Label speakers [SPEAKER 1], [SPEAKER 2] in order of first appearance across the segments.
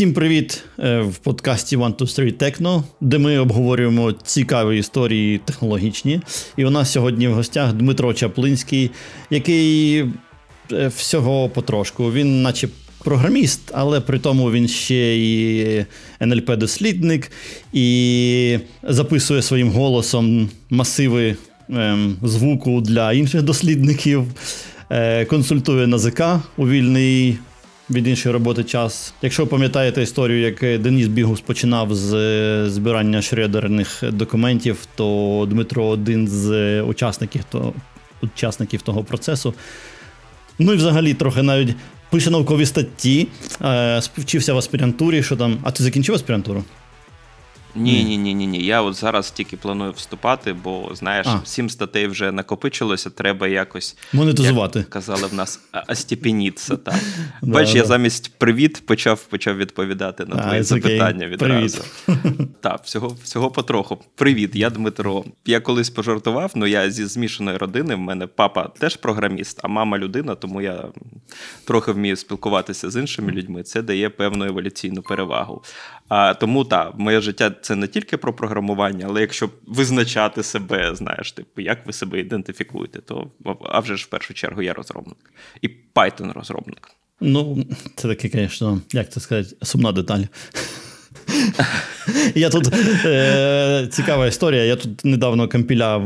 [SPEAKER 1] Всім привіт в подкасті 123 Techno, де ми обговорюємо цікаві історії технологічні. І у нас сьогодні в гостях Дмитро Чаплинський, який всього потрошку. Він наче програміст, але при тому він ще і NLP-дослідник і записує своїм голосом масиви звуку для інших дослідників, консультує на ЗК у вільний від іншої роботи час. Якщо пам'ятаєте історію, як Деніс Бігус починав з збирання шредерних документів, то Дмитро один з учасників того процесу. Ну і взагалі трохи навіть пише наукові статті, вчився в аспірантурі, що там... А ти закінчив аспірантуру?
[SPEAKER 2] Ні. Я от зараз тільки планую вступати, бо, знаєш, 7 статей вже накопичилося, треба якось...
[SPEAKER 1] Монетизувати.
[SPEAKER 2] Як казали в нас, остепеніться, так. Бачиш, я замість «привіт» почав відповідати на твої запитання відразу. Так, всього потроху. Привіт, я Дмитро. Я колись пожартував, я зі змішаної родини, в мене папа теж програміст, а мама людина, тому я трохи вмію спілкуватися з іншими людьми. Це дає певну еволюційну перевагу. Тому, моє життя – це не тільки про програмування, але якщо визначати себе, знаєш, як ви себе ідентифікуєте, то, а вже ж в першу чергу я розробник. І Python-розробник.
[SPEAKER 1] Ну, це таке, звісно, як це сказати, сумна деталь. Я тут, цікава історія, я тут недавно компіляв,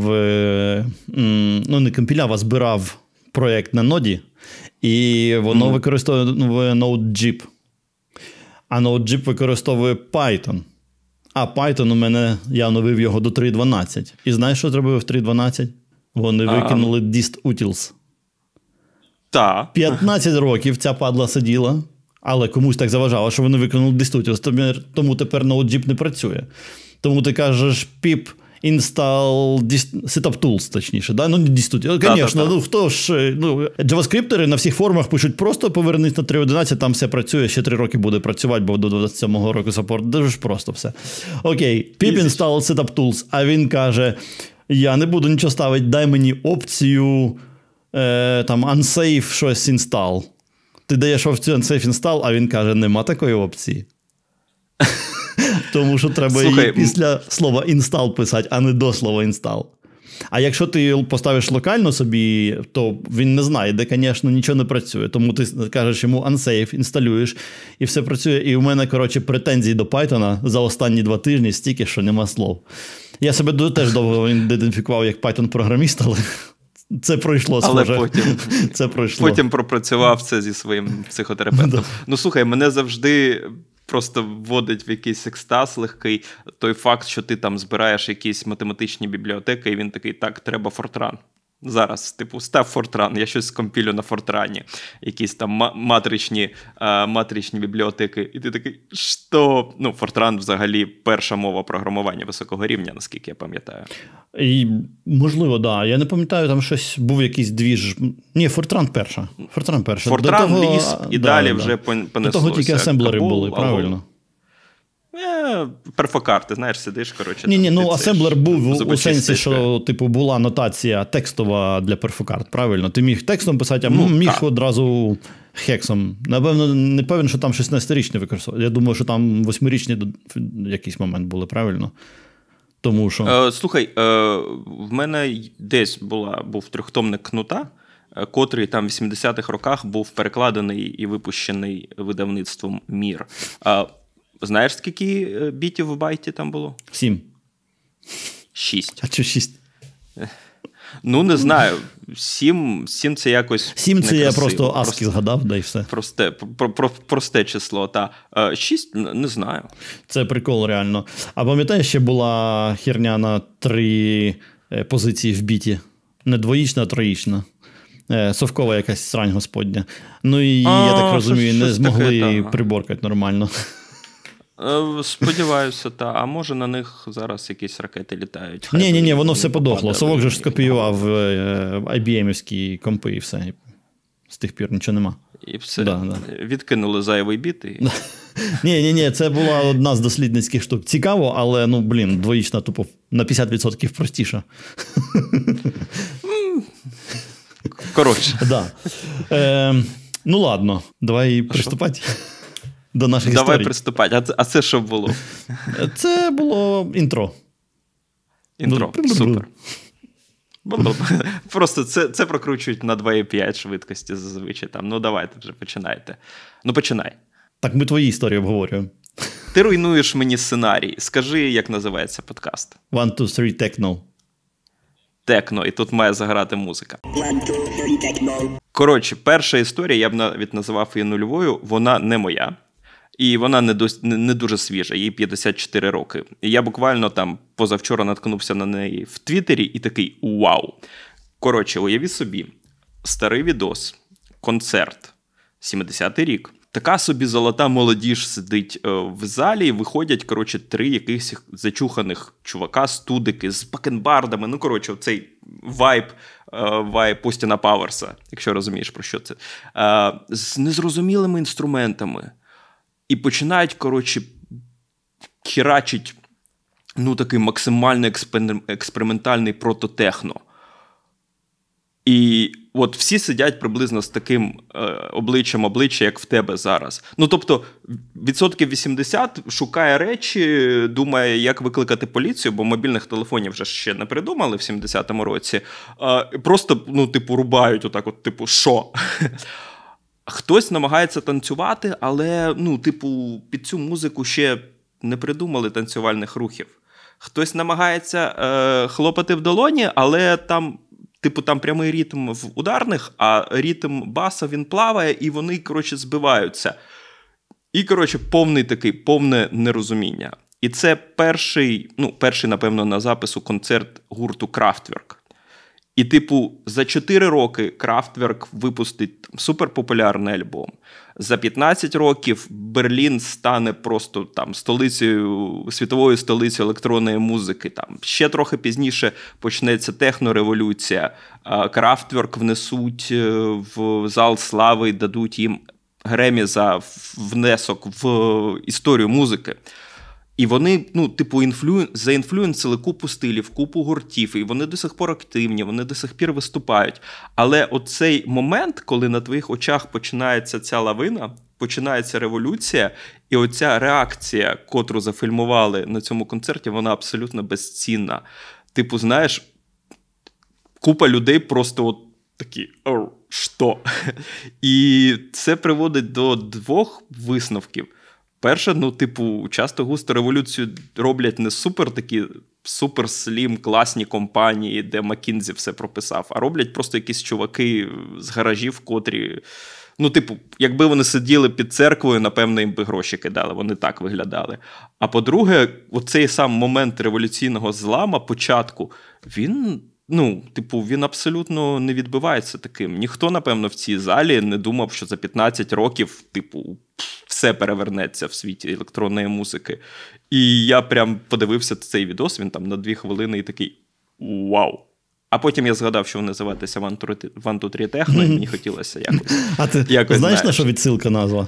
[SPEAKER 1] не компіляв, а збирав проєкт на ноді, і воно використовує Node.js. А Node.js використовує Python. А Python у мене, я оновив його до 3.12. І знаєш, що зробив в 3.12? Вони викинули dist-utils.
[SPEAKER 2] Так.
[SPEAKER 1] 15 років ця падла сиділа, але комусь так заважало, що вони викинули dist-utils. Тому тепер Node.js не працює. Тому ти кажеш pip install setup tools, точніше. Да? Ну, не dist-utils. Звісно, хто ж... JavaScriptери на всіх форумах пишуть просто повернись на 3.11, там все працює, ще 3 роки буде працювати, бо до 27-го року саппорт. Дуже ж просто все. Окей, pip install setup tools. А він каже, я не буду нічого ставити, дай мені опцію unsafe щось install. Ти даєш опцію unsafe install, а він каже, нема такої опції. Тому що треба її після слова install писати, а не до слова install. А якщо ти поставиш локально собі, то він не знає, де, звісно, нічого не працює. Тому ти кажеш йому unsafe, інсталюєш, і все працює. І у мене, претензії до Python за останні 2 тижні стільки, що нема слов. Я себе теж довго ідентифікував як Python-програміст, але це пройшло.
[SPEAKER 2] Потім пропрацював це зі своїм психотерапевтом. Слухай, мене завжди... просто вводить в якийсь екстаз легкий той факт, що ти там збираєш якісь математичні бібліотеки, і він такий, так, треба Fortran. Зараз, став Fortran, я щось скомпілю на Fortran. Якісь там матричні бібліотеки. І ти такий, що? Fortran взагалі перша мова програмування високого рівня, наскільки я пам'ятаю.
[SPEAKER 1] І, можливо, да. Я не пам'ятаю, там щось, був якийсь двіж. Ні, Fortran перша.
[SPEAKER 2] Fortran, Lisp, і далі вже понеслося.
[SPEAKER 1] До того тільки асемблери були, правильно.
[SPEAKER 2] Перфокарти, знаєш, сидиш,
[SPEAKER 1] асемблер був у сенсі, що, була нотація текстова для перфокарт, правильно? Ти міг текстом писати, а міг одразу хексом. Напевно, не певен, що там 16-річні використовували. Я думаю, що там 8-річні в якийсь момент були, правильно? Тому що...
[SPEAKER 2] Слухай, в мене десь був трьохтомник Кнута, котрий там в 80-х роках був перекладений і випущений видавництвом «Мір». Знаєш, скільки бітів в байті там було?
[SPEAKER 1] 7.
[SPEAKER 2] 6.
[SPEAKER 1] А чого 6?
[SPEAKER 2] Не знаю. 7 це якось
[SPEAKER 1] 7 це я просто ASCII згадав, да і все.
[SPEAKER 2] Просте число, та. 6 не знаю.
[SPEAKER 1] Це прикол реально. А пам'ятаєш, ще була херня на 3 позиції в біті? Не двоїчна, а троїчна. Совкова якась срань господня. І я так розумію, не змогли приборкати нормально.
[SPEAKER 2] Сподіваюся, а може на них зараз якісь ракети літають.
[SPEAKER 1] Ні, воно все подохло. Совок же ж скопіював IBM-івські компи і все. З тих пір нічого нема.
[SPEAKER 2] І все. Відкинули зайвий біт.
[SPEAKER 1] Ні, це була одна з дослідницьких штук. Цікаво, але, двоїчна тупо на 50% простіша.
[SPEAKER 2] Коротше.
[SPEAKER 1] Ладно, давай приступати. до наших історій.
[SPEAKER 2] Давай приступати. А це що було?
[SPEAKER 1] Це було інтро.
[SPEAKER 2] Інтро, супер. Просто це прокручують на 2,5 швидкості зазвичай. Ну, давайте вже починайте. Ну, починай.
[SPEAKER 1] Так, ми твої історії обговорюємо.
[SPEAKER 2] Ти руйнуєш мені сценарій. Скажи, як називається подкаст.
[SPEAKER 1] 1, 2, 3, Techno.
[SPEAKER 2] Техно, і тут має заграти музика. Коротше, перша історія, я б навіть називав її нульовою, вона не моя. І вона не дуже свіжа, їй 54 роки. І я буквально там позавчора наткнувся на неї в Твіттері і такий вау. Коротше, уявіть собі, старий відос, концерт, 70-й рік. Така собі золота молодіж сидить в залі, і виходять, коротше, 3 якихось зачуханих чувака, студики з бакенбардами. Ну, коротше, оцей вайб Остіна Пауерса, якщо розумієш, про що це. З незрозумілими інструментами. І починають, коротше, херачить, ну, такий максимально експериментальний прототехно. І от всі сидять приблизно з таким обличчя, як в тебе зараз. Ну, тобто, 80% шукає речі, думає, як викликати поліцію, бо мобільних телефонів вже ще не придумали в 70-му році. Просто, ну, типу, рубають отак от, типу, що? Хтось намагається танцювати, але, ну, типу, під цю музику ще не придумали танцювальних рухів. Хтось намагається хлопати в долоні, але там, типу, там прямий ритм в ударних, а ритм баса, він плаває, і вони, коротше, збиваються. І, коротше, повне нерозуміння. І це перший, напевно, на запису концерт гурту Kraftwerk. І, типу, за 4 роки Kraftwerk випустить суперпопулярний альбом. За 15 років Берлін стане просто там світовою столицею електронної музики. Там ще трохи пізніше почнеться технореволюція. Kraftwerk внесуть в зал слави і дадуть їм Гремі за внесок в історію музики. І вони, ну, типу, заінфлюенсили купу стилів, купу гуртів, і вони до сих пор активні, вони до сих пір виступають. Але оцей момент, коли на твоїх очах починається ця лавина, починається революція, і оця реакція, котру зафільмували на цьому концерті, вона абсолютно безцінна. Типу, знаєш, купа людей просто от такі, що? І це приводить до 2 висновків. Перше, ну, типу, часто густо революцію роблять не супер-слім, класні компанії, де Маккінзі все прописав, а роблять просто якісь чуваки з гаражів, котрі, ну, типу, якби вони сиділи під церквою, напевно, їм би гроші кидали, вони так виглядали. А по-друге, оцей сам момент революційного злама, початку, він, ну, типу, він абсолютно не відбивається таким. Ніхто, напевно, в цій залі не думав, що за 15 років, типу, все перевернеться в світі електронної музики. І я прям подивився цей відос, він там на 2 хвилини і такий вау. А потім я згадав, що називатися One, Two, Three Techno, і мені хотілося якось.
[SPEAKER 1] А ти знаєш, на що відсилка назва?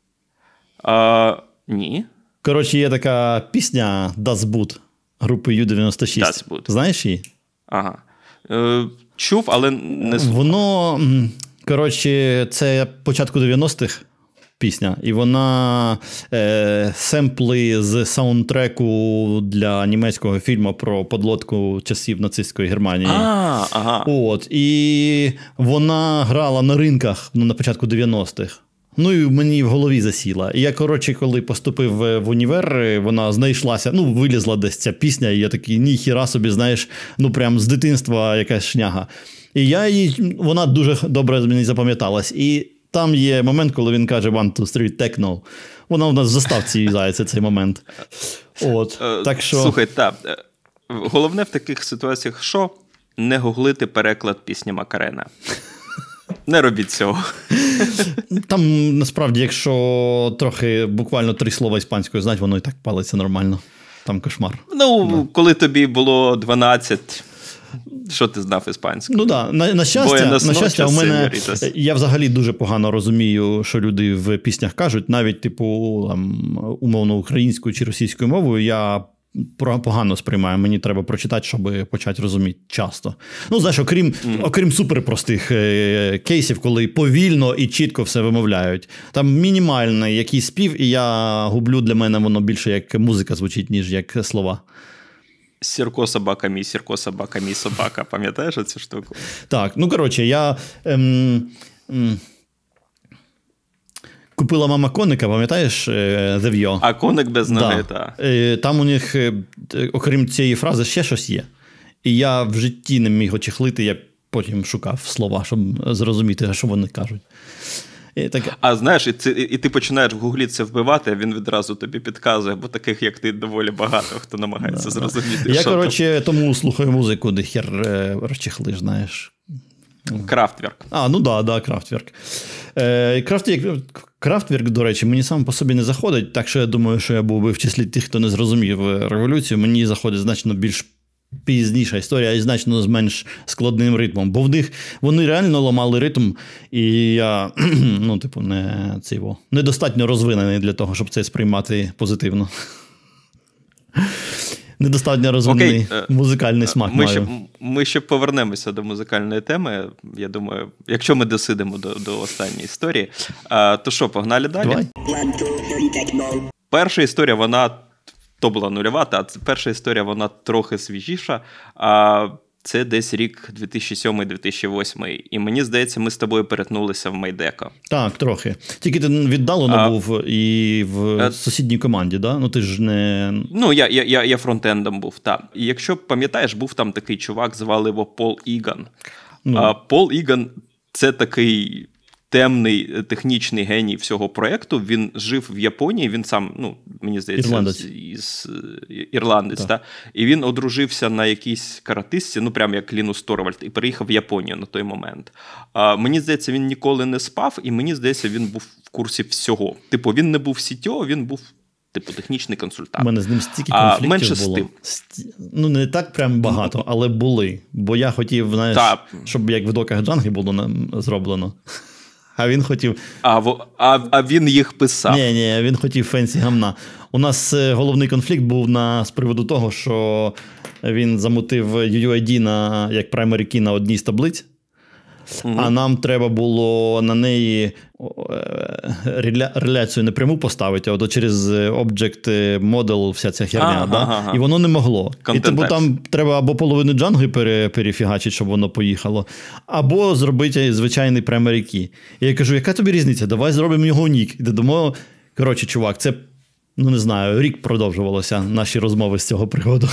[SPEAKER 2] Ні.
[SPEAKER 1] Коротше, є така пісня Das Boot групи U96.
[SPEAKER 2] Das Boot.
[SPEAKER 1] Знаєш її?
[SPEAKER 2] Ага. Чув, але не слухав.
[SPEAKER 1] Воно, коротше, це початку 90-х. Пісня. І вона семпли з саундтреку для німецького фільму про подлодку часів нацистської Германії.
[SPEAKER 2] Ага.
[SPEAKER 1] От. І вона грала на ринках на початку 90-х. Ну і мені в голові засіла. І я, коротше, коли поступив в універ, вона знайшлася, ну, вилізла десь ця пісня, і я такий, ніхіра собі, знаєш, ну, прям з дитинства якась шняга. І вона дуже добре мені запам'яталась. І там є момент, коли він каже 1, 2, 3, Techno. Вона в нас в заставці юзається цей момент. От, так що...
[SPEAKER 2] Слухай, так. Головне в таких ситуаціях, що? Не гуглити переклад пісні Макарена. Не робіть цього.
[SPEAKER 1] Там, насправді, якщо трохи, буквально 3 слова іспанською знати, воно і так палиться нормально. Там кошмар.
[SPEAKER 2] Ну, коли тобі було 12... Що ти знав іспанською?
[SPEAKER 1] Ну так, на щастя, у мене, я взагалі дуже погано розумію, що люди в піснях кажуть, навіть, типу, там, умовно українською чи російською мовою, я погано сприймаю. Мені треба прочитати, щоб почати розуміти часто. Ну, знаєш, окрім суперпростих кейсів, коли повільно і чітко все вимовляють. Там мінімальний якийсь спів, і я гублю, для мене воно більше як музика звучить, ніж як слова.
[SPEAKER 2] Сірко собака мій, собака. Пам'ятаєш оцю штуку?
[SPEAKER 1] Так, ну, коротше, я... Купила мама коника, пам'ятаєш, The View?
[SPEAKER 2] А коник без ноги, так.
[SPEAKER 1] Там у них, окрім цієї фрази, ще щось є. І я в житті не міг очехлити, я потім шукав слова, щоб зрозуміти, що вони кажуть.
[SPEAKER 2] А знаєш, і ти починаєш в гуглі це вбивати, а він відразу тобі підказує, бо таких, як ти, доволі багато, хто намагається зрозуміти,
[SPEAKER 1] я, коротше, тому слухаю музику, де хер розчехлиш, знаєш.
[SPEAKER 2] Крафтверк.
[SPEAKER 1] Ну да, Крафтверк. Крафтверк, до речі, мені сам по собі не заходить, так що я думаю, що я був би в числі тих, хто не зрозумів революцію. Мені заходить значно більш пізніша історія і значно з менш складним ритмом. Бо в них вони реально ламали ритм, і я, недостатньо розвинений для того, щоб це сприймати позитивно. Недостатньо розвинений музикальний смак маю.
[SPEAKER 2] Ми ще повернемося до музикальної теми. Я думаю, якщо ми досидимо до останньої історії. То що, погнали далі?
[SPEAKER 1] Давай.
[SPEAKER 2] Перша історія, вона, то була нульова, а перша історія, вона трохи свіжіша. Це десь рік 2007-2008. І мені здається, ми з тобою перетнулися в Мейдеко.
[SPEAKER 1] Так, трохи. Тільки ти віддалено був і в сусідній команді, да? Ну, ти ж не...
[SPEAKER 2] Ну, я фронтендом був, так. І якщо пам'ятаєш, був там такий чувак, звали його Пол Іган. Пол Іган – це такий темний технічний геній всього проєкту. Він жив в Японії, він сам, мені здається, ірландець. Та? І він одружився на якійсь каратистці, прям як Лінус Торвальд, і переїхав в Японію на той момент. Мені здається, він ніколи не спав, і мені здається, він був в курсі всього. Типу, він не був CTO, він був технічний консультант.
[SPEAKER 1] У мене з ним стільки конфліктів
[SPEAKER 2] менше
[SPEAKER 1] було.
[SPEAKER 2] з тим.
[SPEAKER 1] Не так прям багато, але були. Бо я хотів, знаєш, щоб як в доках Джанги було зроблено. А він хотів...
[SPEAKER 2] А він їх писав.
[SPEAKER 1] Ні, він хотів фенсі гамна. У нас головний конфлікт був з приводу того, що він замутив UUID як primary key на одній з таблиць, а нам треба було на неї реляцію не пряму поставити, а через Object Model вся ця херня. І воно не могло. І там треба або половину джанги перефігачити, щоб воно поїхало, або зробити звичайний primary key. І я кажу, яка тобі різниця? Давай зробимо його нік. І додамо, коротше, чувак, це, не знаю, рік продовжувалося наші розмови з цього приводу.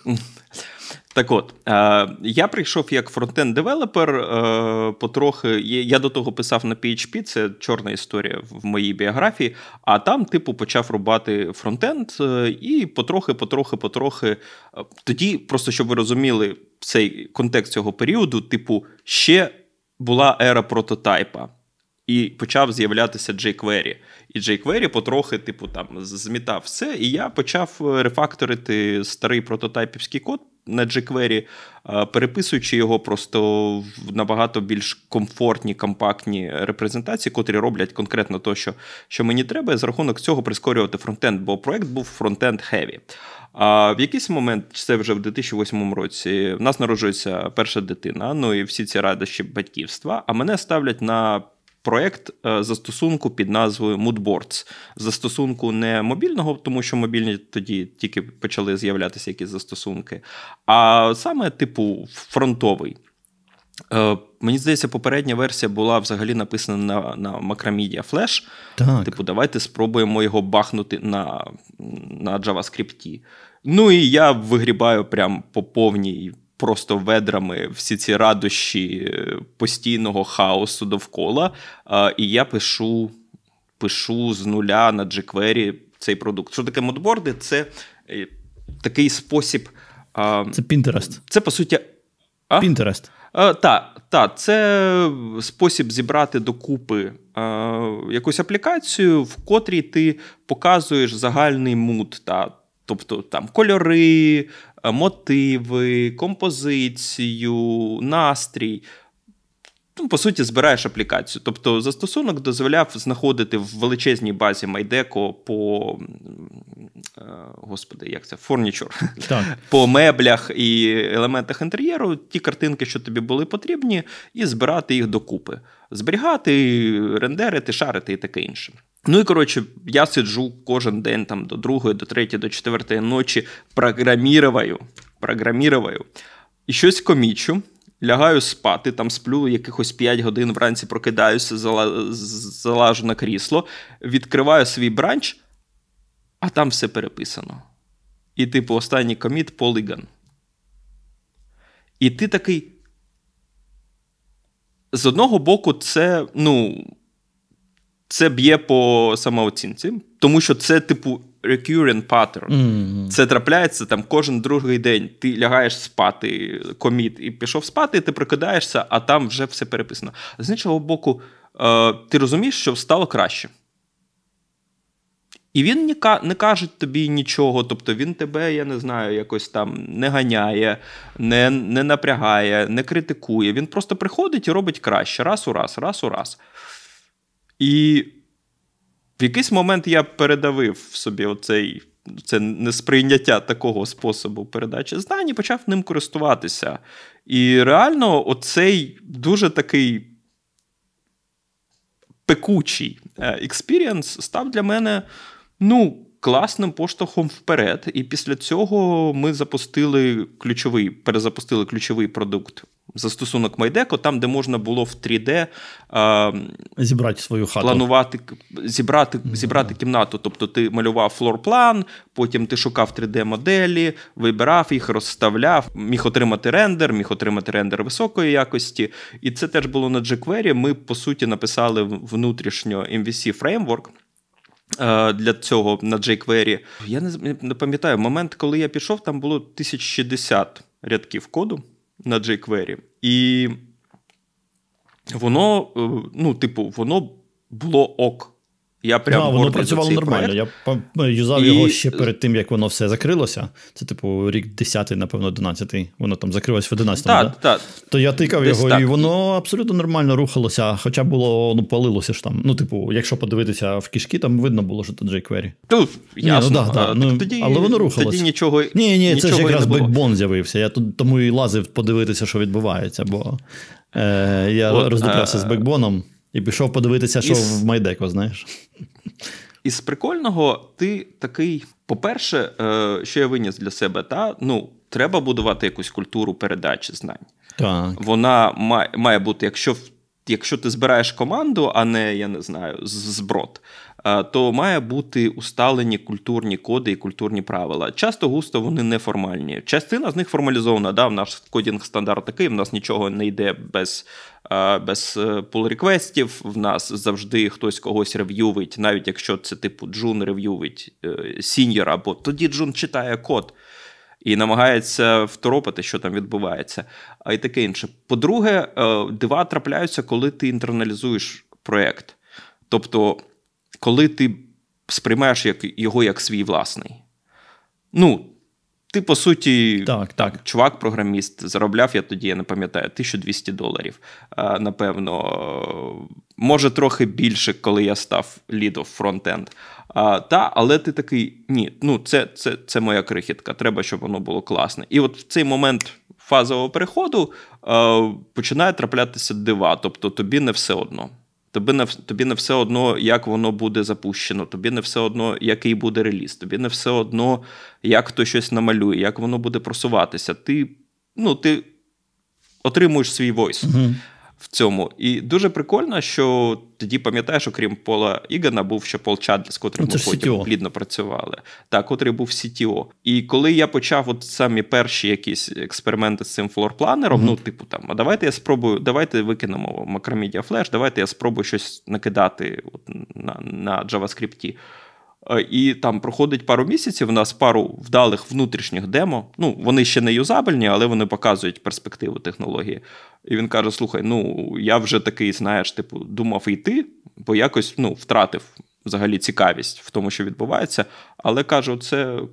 [SPEAKER 2] Так от, я прийшов як фронтенд-девелопер, потрохи, я до того писав на PHP, це чорна історія в моїй біографії, а там, почав рубати фронтенд, і потрохи, тоді, просто щоб ви розуміли цей контекст цього періоду, ще була ера прототайпа. І почав з'являтися jQuery. І jQuery потрохи, змітав все, і я почав рефакторити старий прототайпівський код на jQuery, переписуючи його просто в набагато більш комфортні, компактні репрезентації, котрі роблять конкретно те, що мені треба, і за рахунок цього прискорювати фронтенд, бо проєкт був фронтенд-хеві. А в якийсь момент, це вже в 2008 році, в нас народжується перша дитина, і всі ці радощі батьківства, а мене ставлять на проєкт застосунку під назвою Moodboards. Застосунку не мобільного, тому що мобільні тоді тільки почали з'являтися якісь застосунки, а саме фронтовий. Мені здається, попередня версія була взагалі написана на Macromedia Flash.
[SPEAKER 1] Так.
[SPEAKER 2] Давайте спробуємо його бахнути на JavaScript. І я вигрібаю прям по повній просто ведрами всі ці радощі постійного хаосу довкола, і я пишу з нуля на jQuery цей продукт. Що таке модборди? Це такий спосіб...
[SPEAKER 1] Це Pinterest.
[SPEAKER 2] Це, по суті...
[SPEAKER 1] Pinterest.
[SPEAKER 2] Так, це спосіб зібрати докупи якусь аплікацію, в котрій ти показуєш загальний муд, тобто там кольори, мотиви, композицію, настрій. По суті, збираєш аплікацію. Тобто застосунок дозволяв знаходити в величезній базі Мейдеко по господи, як це, фурнічур.
[SPEAKER 1] Так.
[SPEAKER 2] По меблях і елементах інтер'єру, ті картинки, що тобі були потрібні, і збирати їх докупи. Зберігати, рендерити, шарити і таке інше. Ну і, коротше, я сиджу кожен день там до 2, до 3, до 4 ночі, програмірую, і щось комічу, лягаю спати, там сплю якихось 5 годин, вранці прокидаюся, залажу на крісло, відкриваю свій бранч, а там все переписано. І, типу, останній коміт – Polygon. І ти такий... З одного боку, це, це б'є по самооцінці, тому що це, типу, recurrent pattern. Mm-hmm. Це трапляється там кожен другий день. Ти лягаєш спати, коміт, і пішов спати, і ти прокидаєшся, а там вже все переписано. З іншого боку, ти розумієш, що стало краще. І він не каже тобі нічого, тобто він тебе, я не знаю, якось там не ганяє, не напрягає, не критикує. Він просто приходить і робить краще, раз у раз. І в якийсь момент я передавив в собі це несприйняття такого способу передачі знань і почав ним користуватися. І реально оцей дуже такий пекучий експірієнс став для мене класним поштовхом вперед. І після цього ми перезапустили ключовий продукт, застосунок MyDeco, там, де можна було в 3D
[SPEAKER 1] зібрати свою хату.
[SPEAKER 2] Планувати, зібрати кімнату. Тобто ти малював флорплан, потім ти шукав 3D-моделі, вибирав їх, розставляв, міг отримати рендер високої якості. І це теж було на jQuery. Ми, по суті, написали внутрішньо MVC фреймворк для цього на jQuery. Я не пам'ятаю, момент, коли я пішов, там було 1060 рядків коду на jQuery. І воно, воно було ок.
[SPEAKER 1] Воно працювало нормально. Я юзав його ще перед тим, як воно все закрилося. Це, рік 10-й, напевно, 11-й. Воно там закрилось в 11-му,
[SPEAKER 2] так?
[SPEAKER 1] То я тикав його, і воно абсолютно нормально рухалося. Хоча було, палилося ж там. Якщо подивитися в кишки, там видно було, що це jQuery.
[SPEAKER 2] Ясно.
[SPEAKER 1] Але воно рухалося.
[SPEAKER 2] Тоді нічого
[SPEAKER 1] Ні, це ж якраз Backbone з'явився. Я тому і лазив подивитися, що відбувається, бо я роздивлявся з Backbone. І пішов подивитися, що в MyDeco, знаєш.
[SPEAKER 2] Із прикольного ти такий, по-перше, що я виніс для себе, треба будувати якусь культуру передачі знань.
[SPEAKER 1] Так.
[SPEAKER 2] Вона має бути, якщо ти збираєш команду, а не, я не знаю, зброд, то має бути усталені культурні коди і культурні правила. Часто-густо вони неформальні. Частина з них формалізована. В наш кодінг-стандарт такий, в нас нічого не йде без pull-реквестів, в нас завжди хтось когось рев'ювить, навіть якщо це типу джун рев'ювить сіньор, або тоді джун читає код і намагається второпати, що там відбувається, а й таке інше. По-друге, дива трапляються, коли ти інтерналізуєш проєкт. Тобто, коли ти сприймаєш його як свій власний. Ти, по суті, чувак-програміст, заробляв я тоді, я не пам'ятаю, $1200, напевно. Може, трохи більше, коли я став lead of front-end. Але ти такий, це моя крихітка, треба, щоб воно було класне. І от в цей момент фазового переходу починає траплятися дива, тобто тобі не все одно. Тобі не все одно, як воно буде запущено, тобі не все одно, який буде реліз, тобі не все одно, як хто щось намалює, як воно буде просуватися. Ти отримуєш свій войс в цьому. І дуже прикольно, що тоді, пам'ятаєш, окрім Пола Ігана, був ще Пол Чадлі, з котрим ми потім плідно працювали. Так, котрий був CTO. І коли я почав самі перші якісь експерименти з цим флорпланером, а давайте викинемо Macromedia Flash, давайте я спробую щось накидати на JavaScript. І там проходить пару місяців, у нас пару вдалих внутрішніх демо. Вони ще не юзабельні, але вони показують перспективу технології. І він каже, слухай, я вже такий, знаєш, думав йти, бо якось, втратив взагалі цікавість в тому, що відбувається. Але, каже, це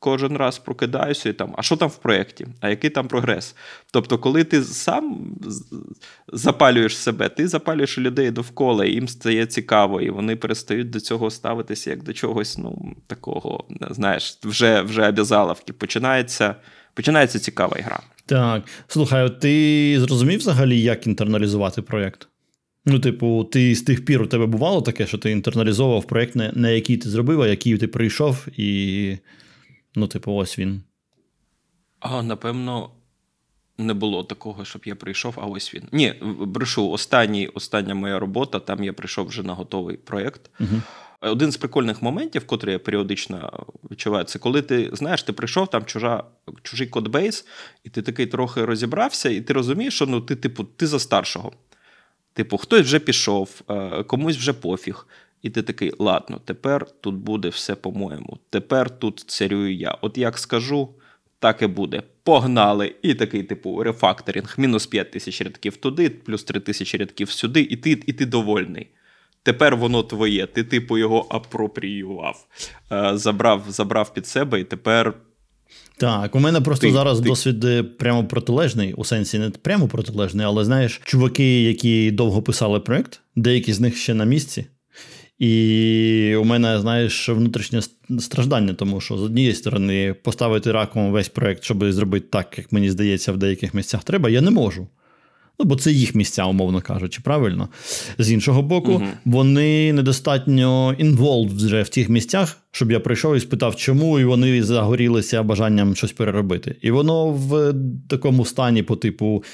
[SPEAKER 2] кожен раз прокидаюся і там, а що там в проєкті? А який там прогрес? Тобто, коли ти сам запалюєш себе, ти запалюєш людей довкола, і їм стає цікаво, і вони перестають до цього ставитися як до чогось, такого, знаєш, вже обязаловки. Починається цікава гра.
[SPEAKER 1] Так. Слухай, ти зрозумів взагалі, як інтерналізувати проєкт? Ти з тих пір у тебе бувало таке, що ти інтерналізовував проєкт, на який ти зробив, а який ти прийшов, і, ось він.
[SPEAKER 2] Напевно, не було такого, щоб я прийшов, а ось він. Ні, брешу, остання моя робота, там я прийшов вже на готовий проєкт.
[SPEAKER 1] Угу.
[SPEAKER 2] Один з прикольних моментів, котрий я періодично відчуваю, це коли ти, знаєш, ти прийшов, там чужий кодбейс, і ти такий трохи розібрався, і ти розумієш, що ти за старшого. Хтось вже пішов, комусь вже пофіг. І ти такий, ладно, тепер тут буде все по-моєму. Тепер тут царюю я. От як скажу, так і буде. Погнали. І такий, рефакторинг. Мінус 5000 рядків туди, плюс 3000 рядків сюди, і ти довольний. Тепер воно твоє. Ти, його апропріював. Забрав під себе, і тепер...
[SPEAKER 1] Так, у мене просто зараз досвід прямо протилежний, у сенсі не прямо протилежний, але, знаєш, чуваки, які довго писали проєкт, деякі з них ще на місці, і у мене, знаєш, внутрішнє страждання, тому що, з однієї сторони, поставити раком весь проєкт, щоб зробити так, як мені здається, в деяких місцях треба, я не можу. Бо це їх місця, умовно кажучи, правильно? З іншого боку, вони недостатньо involved вже в тих місцях, щоб я прийшов і спитав, чому, і вони загорілися бажанням щось переробити. І воно в такому стані по типу...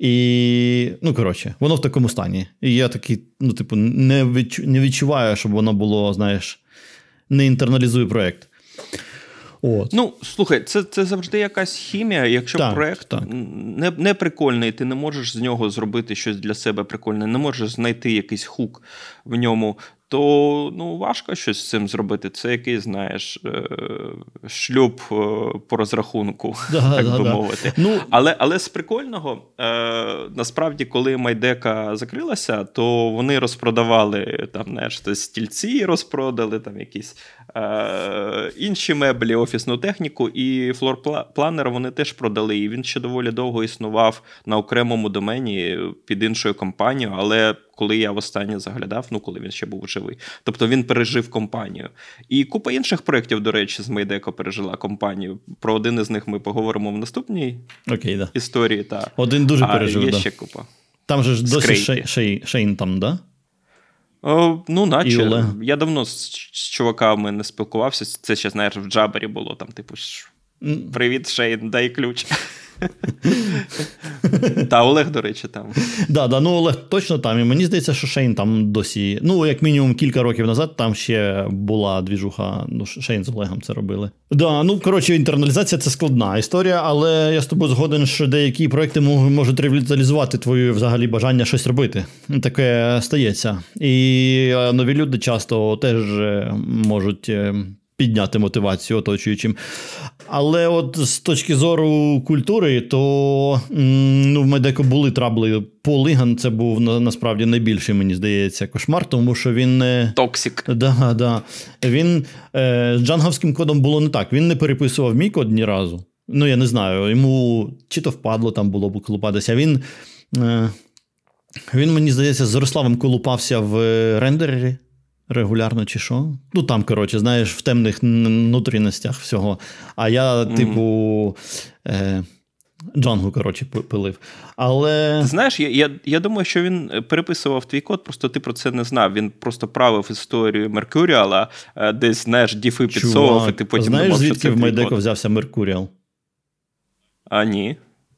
[SPEAKER 1] воно в такому стані. І я такий, не відчуваю, щоб воно було, знаєш, не інтерналізую проєкт. От.
[SPEAKER 2] Слухай, це завжди якась хімія. Якщо проєкт не прикольний, ти не можеш з нього зробити щось для себе прикольне, не можеш знайти якийсь хук в ньому, то важко щось з цим зробити. Це якийсь, знаєш, шлюб по розрахунку, так би мовити. Але з прикольного, насправді, коли Майдека закрилася, то вони розпродавали, там, знаєш, стільці розпродали, там якісь інші меблі, офісну техніку, і флор-планер вони теж продали, і він ще доволі довго існував на окремому домені під іншою компанією, але коли я востаннє заглядав, коли він ще був живий. Тобто він пережив компанію. І купа інших проєктів, до речі, з Майдеко пережила компанію. Про один із них ми поговоримо в наступній історії.
[SPEAKER 1] Один дуже пережив,
[SPEAKER 2] є ще купа.
[SPEAKER 1] Там же ж досі Шейн там, да?
[SPEAKER 2] Наче. Я давно з чуваками не спілкувався. Це ще, знаєш, в Джабері було. Там, привіт, Шейн, дай ключ. Та Олег, до речі, там.
[SPEAKER 1] Олег точно там. І мені здається, що Шейн там досі... як мінімум кілька років назад там ще була двіжуха. Шейн з Олегом це робили. Інтерналізація – це складна історія, але я з тобою згоден, що деякі проекти можуть ревіталізувати твоє взагалі бажання щось робити. Таке стається. І нові люди часто теж можуть підняти мотивацію оточуючим. Але от з точки зору культури, то в Майдеко були трабли. Пол Іган – це був насправді найбільший, мені здається, кошмар, тому що він...
[SPEAKER 2] Токсик.
[SPEAKER 1] Він з джанговським кодом було не так. Він не переписував мій код ні разу. Я не знаю, йому чи то впадло там було б колупатися. Він, мені здається, з Зориславом колупався в рендері. Регулярно чи що? Там, знаєш, в темних внутрішностях всього. А я, Джангу, пилив. Але...
[SPEAKER 2] Ти знаєш, я думаю, що він переписував твій код, просто ти про це не знав. Він просто правив історію Меркуріала, десь, знаєш, діфи підсовував, і ти потім
[SPEAKER 1] знаєш,
[SPEAKER 2] думав, що
[SPEAKER 1] звідки
[SPEAKER 2] це
[SPEAKER 1] в Майдеко взявся Меркуріал?
[SPEAKER 2] А, ні.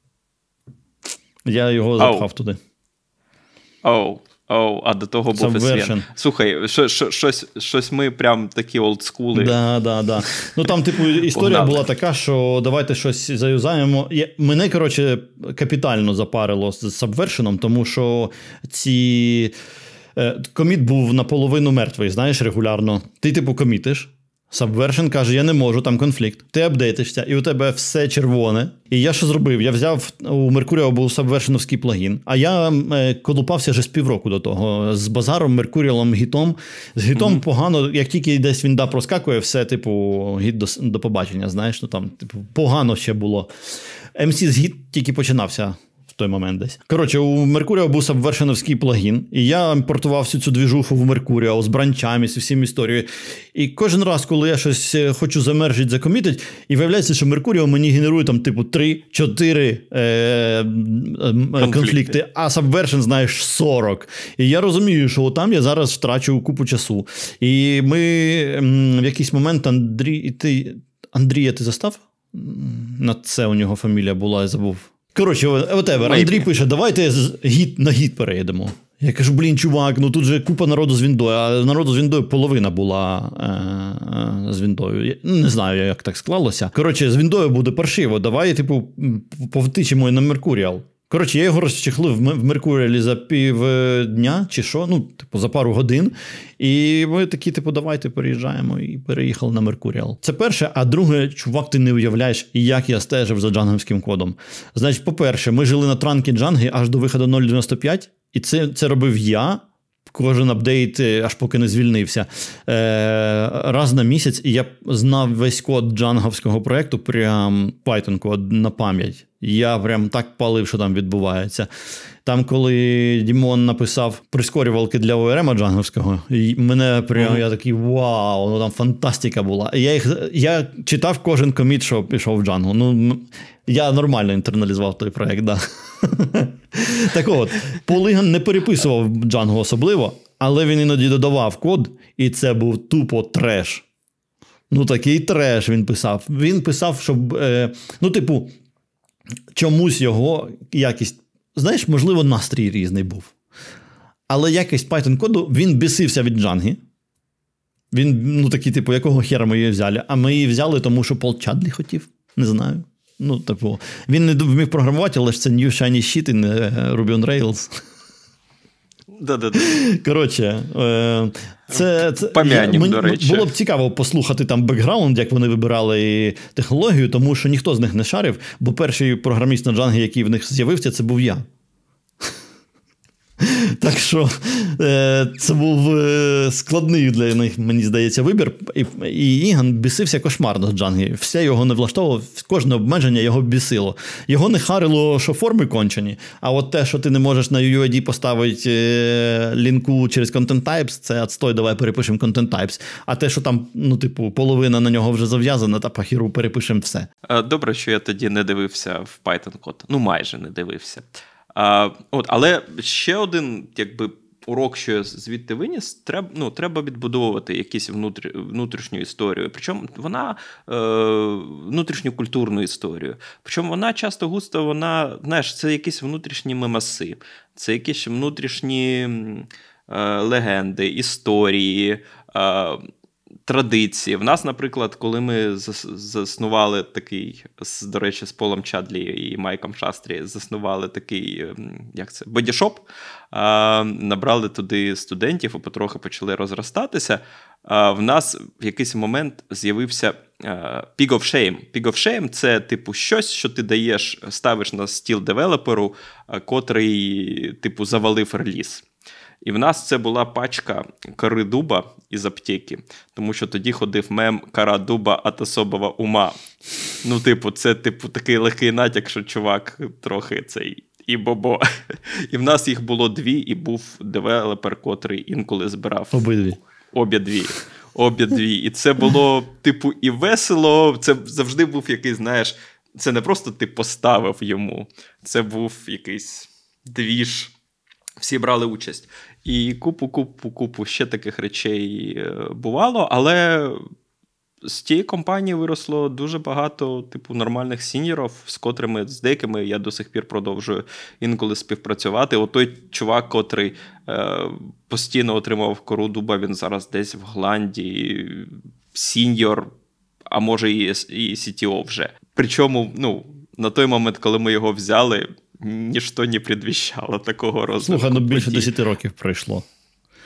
[SPEAKER 1] Я його запхав туди.
[SPEAKER 2] А до того був SVN. Слухай, щось ми прям такі олдскули.
[SPEAKER 1] Да. Там, історія була така, що давайте щось заюзаємо. Мене, капітально запарило з Subversion, тому що коміт був наполовину мертвий, знаєш, регулярно. Ти, комітиш, Subversion каже, я не можу, там конфлікт. Ти апдейтишся, і у тебе все червоне. І я що зробив? Я взяв, у Mercurial був Subversion-овський плагін, а я колупався вже з півроку до того. З базаром, Mercurial, гітом. З гітом погано, як тільки десь вінда проскакує, все, типу, гіт до побачення, знаєш, ну там, типу, погано ще було. MC з гіт тільки починався. Той момент десь. Коротше, у Mercurial був Subversion-овський плагін, і я імпортував всю цю двіжуху в Mercurial з бранчами, з всім історією. І кожен раз, коли я щось хочу замержити, закомітити, і виявляється, що Mercurial мені генерує там типу 3-4 конфлікти, а Subversion, знаєш, 40. І я розумію, що там я зараз втрачу купу часу. І ми в якийсь момент Андрія ти застав? На це у нього фамілія була, я забув. Коротше, Андрій пише, давайте на гід перейдемо. Я кажу, блін, чувак, ну тут же купа народу з віндою, а народу з віндою половина була з віндою. Не знаю, як так склалося. Коротше, з віндою буде паршиво, давай, типу, повтичимо на Mercurial. Коротше, я його розчехлив в Mercurial за півдня, чи що, ну, типу, за пару годин. І ми такі, типу, давайте переїжджаємо і переїхали на Mercurial. Це перше, а друге, чувак, ти не уявляєш, як я стежив за джанговським кодом. Значить, по-перше, ми жили на транкі джанги аж до виходу 0.95, і це робив я, кожен апдейт, аж поки не звільнився, раз на місяць, і я знав весь код джанговського проєкту, прям Python-код на пам'ять. Я прям так палив, що там відбувається. Там, коли Дімон написав прискорювалки для ORM джанговського, мене прям, я такий, вау, ну там фантастика була. Я читав кожен коміт, що пішов в Django. Ну, я нормально інтерналізував той проєкт, да. Так от, Polygon не переписував Django особливо, але він іноді додавав код, і це був тупо треш. Ну, такий треш він писав. Він писав, щоб, ну, типу, чомусь його якість, знаєш, можливо, настрій різний був. Але якість Python-коду, він бісився від Django. Він, ну, такий, типу, якого хера ми її взяли? А ми її взяли, тому що Пол Чадлі хотів. Не знаю. Ну, типу, він не вмів програмувати, але ж це New Shiny Shit і не Ruby on Rails.
[SPEAKER 2] Да-да-да.
[SPEAKER 1] Коротше,
[SPEAKER 2] Помянем, до речі.
[SPEAKER 1] Було б цікаво послухати там бекграунд, як вони вибирали технологію, тому що ніхто з них не шарив, бо перший програміст на Django, який в них з'явився, це був я. Так що це був складний для них, мені здається, вибір. І Іган бісився кошмарно з Django. Все його не влаштовувало, кожне обмеження його бісило. Його не харило, що форми кончені, а от те, що ти не можеш на UUID поставити лінку через Content Types, це отстой, давай перепишемо Content Types. А те, що там, ну, типу, половина на нього вже зав'язана, та пахіру перепишемо все.
[SPEAKER 2] Добре, що я тоді не дивився в Python-код. Ну, майже не дивився. Але ще один, якби, урок, що я звідти виніс, треба відбудовувати якусь внутрішню історію. Причому вона внутрішню культурну історію. Причому вона часто густо, вона, знаєш, це якісь внутрішні мемаси, це якісь внутрішні легенди, історії, традиції. В нас, наприклад, коли ми заснували такий, до речі, з Полом Чадлі і Майком Шастрі, заснували такий, як це, бодішоп, набрали туди студентів і потрохи почали розростатися, в нас в якийсь момент з'явився Pig of Shame. Pig of Shame – це, типу, щось, що ти даєш, ставиш на стіл девелоперу, котрий, типу, завалив реліз. І в нас це була пачка кори дуба із аптеки, тому що тоді ходив мем «Кора дуба от особого ума». Ну, типу, це, типу, такий легкий натяк, що чувак трохи цей і бобо. І в нас їх було 2, і був девелопер, котрий інколи збирав обидві. І це було, типу, і весело, це завжди був якийсь, знаєш, це не просто ти поставив йому, це був якийсь двіж. Всі брали участь. І купу ще таких речей бувало, але з тієї компанії виросло дуже багато, типу, нормальних сіньорів, з деякими я до сих пір продовжую інколи співпрацювати. От той чувак, котрий постійно отримав кору дуба, він зараз десь в Голландії, сіньор, а може і CTO вже. Причому, ну, на той момент, коли ми його взяли, ніщо не предвіщало такого розвитку.
[SPEAKER 1] Слухай, ну більше 10 років пройшло.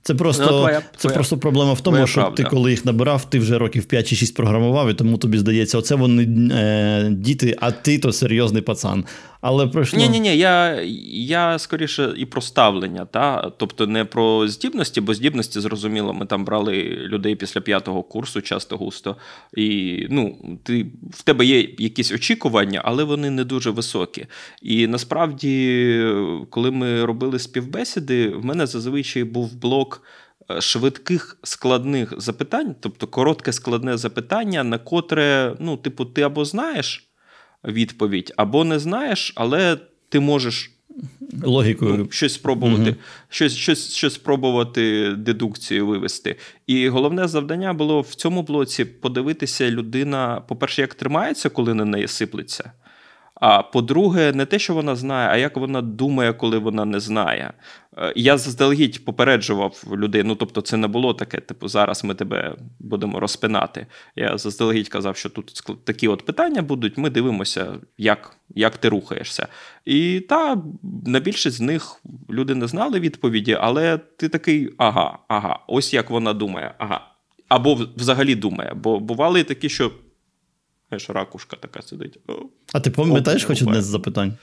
[SPEAKER 1] Це просто проблема в тому, що ти, коли їх набирав, ти вже років 5 чи 6 програмував, і тому тобі здається, оце вони діти, а ти то серйозний пацан. Але пройшло...
[SPEAKER 2] Ні, я скоріше і про ставлення, та? Тобто не про здібності, бо здібності, зрозуміло, ми там брали людей після 5-го курсу часто-густо, і в тебе є якісь очікування, але вони не дуже високі. І насправді, коли ми робили співбесіди, в мене зазвичай був блок швидких складних запитань, тобто коротке складне запитання, на котре, ти або знаєш відповідь, або не знаєш, але ти можеш
[SPEAKER 1] логікою
[SPEAKER 2] щось спробувати, щось спробувати дедукцію вивести. І головне завдання було в цьому блоці подивитися людина, по-перше, як тримається, коли на неї сиплеться. А по-друге, не те, що вона знає, а як вона думає, коли вона не знає. Я заздалегідь попереджував людей, тобто це не було таке, зараз ми тебе будемо розпинати. Я заздалегідь казав, що тут такі от питання будуть, ми дивимося, як ти рухаєшся. І на більшість з них люди не знали відповіді, але ти такий, ага, ось як вона думає, або взагалі думає, бо бували і такі, що ракушка така сидить.
[SPEAKER 1] А ти пам'ятаєш хоч одне з запитань?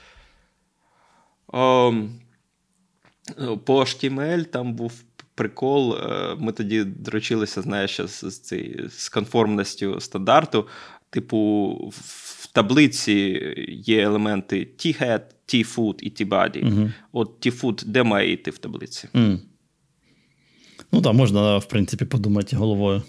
[SPEAKER 2] По HTML там був прикол. Ми тоді дрочилися, знаєш, з конформністю стандарту. В таблиці є елементи T-head, T-foot і T-body. От T-foot де має йти в таблиці?
[SPEAKER 1] Так, можна, в принципі, подумати головою.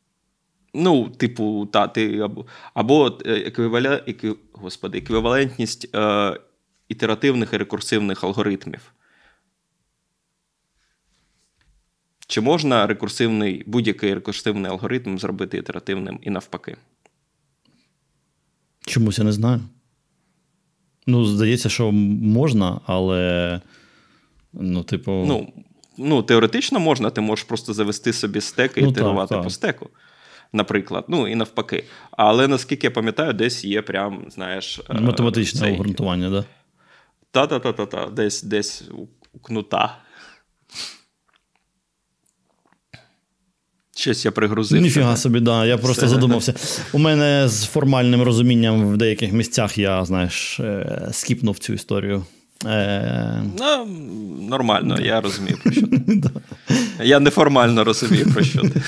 [SPEAKER 2] Ти або еквівалентність ітеративних і рекурсивних алгоритмів. Чи можна будь-який рекурсивний алгоритм зробити ітеративним і навпаки?
[SPEAKER 1] Чомусь я не знаю. Здається, що можна, але
[SPEAKER 2] теоретично можна, ти можеш просто завести собі стек і ітерувати по стеку. Наприклад, і навпаки. Але, наскільки я пам'ятаю, десь є прям, знаєш...
[SPEAKER 1] математичне обґрунтування, так?
[SPEAKER 2] Та. Десь у кнута. Щось я пригрузив.
[SPEAKER 1] Ніфіга собі, да. Я просто задумався. У мене з формальним розумінням в деяких місцях я, скіпнув цю історію.
[SPEAKER 2] Нормально, я розумію, про що ти. Я неформально розумію, про що ти.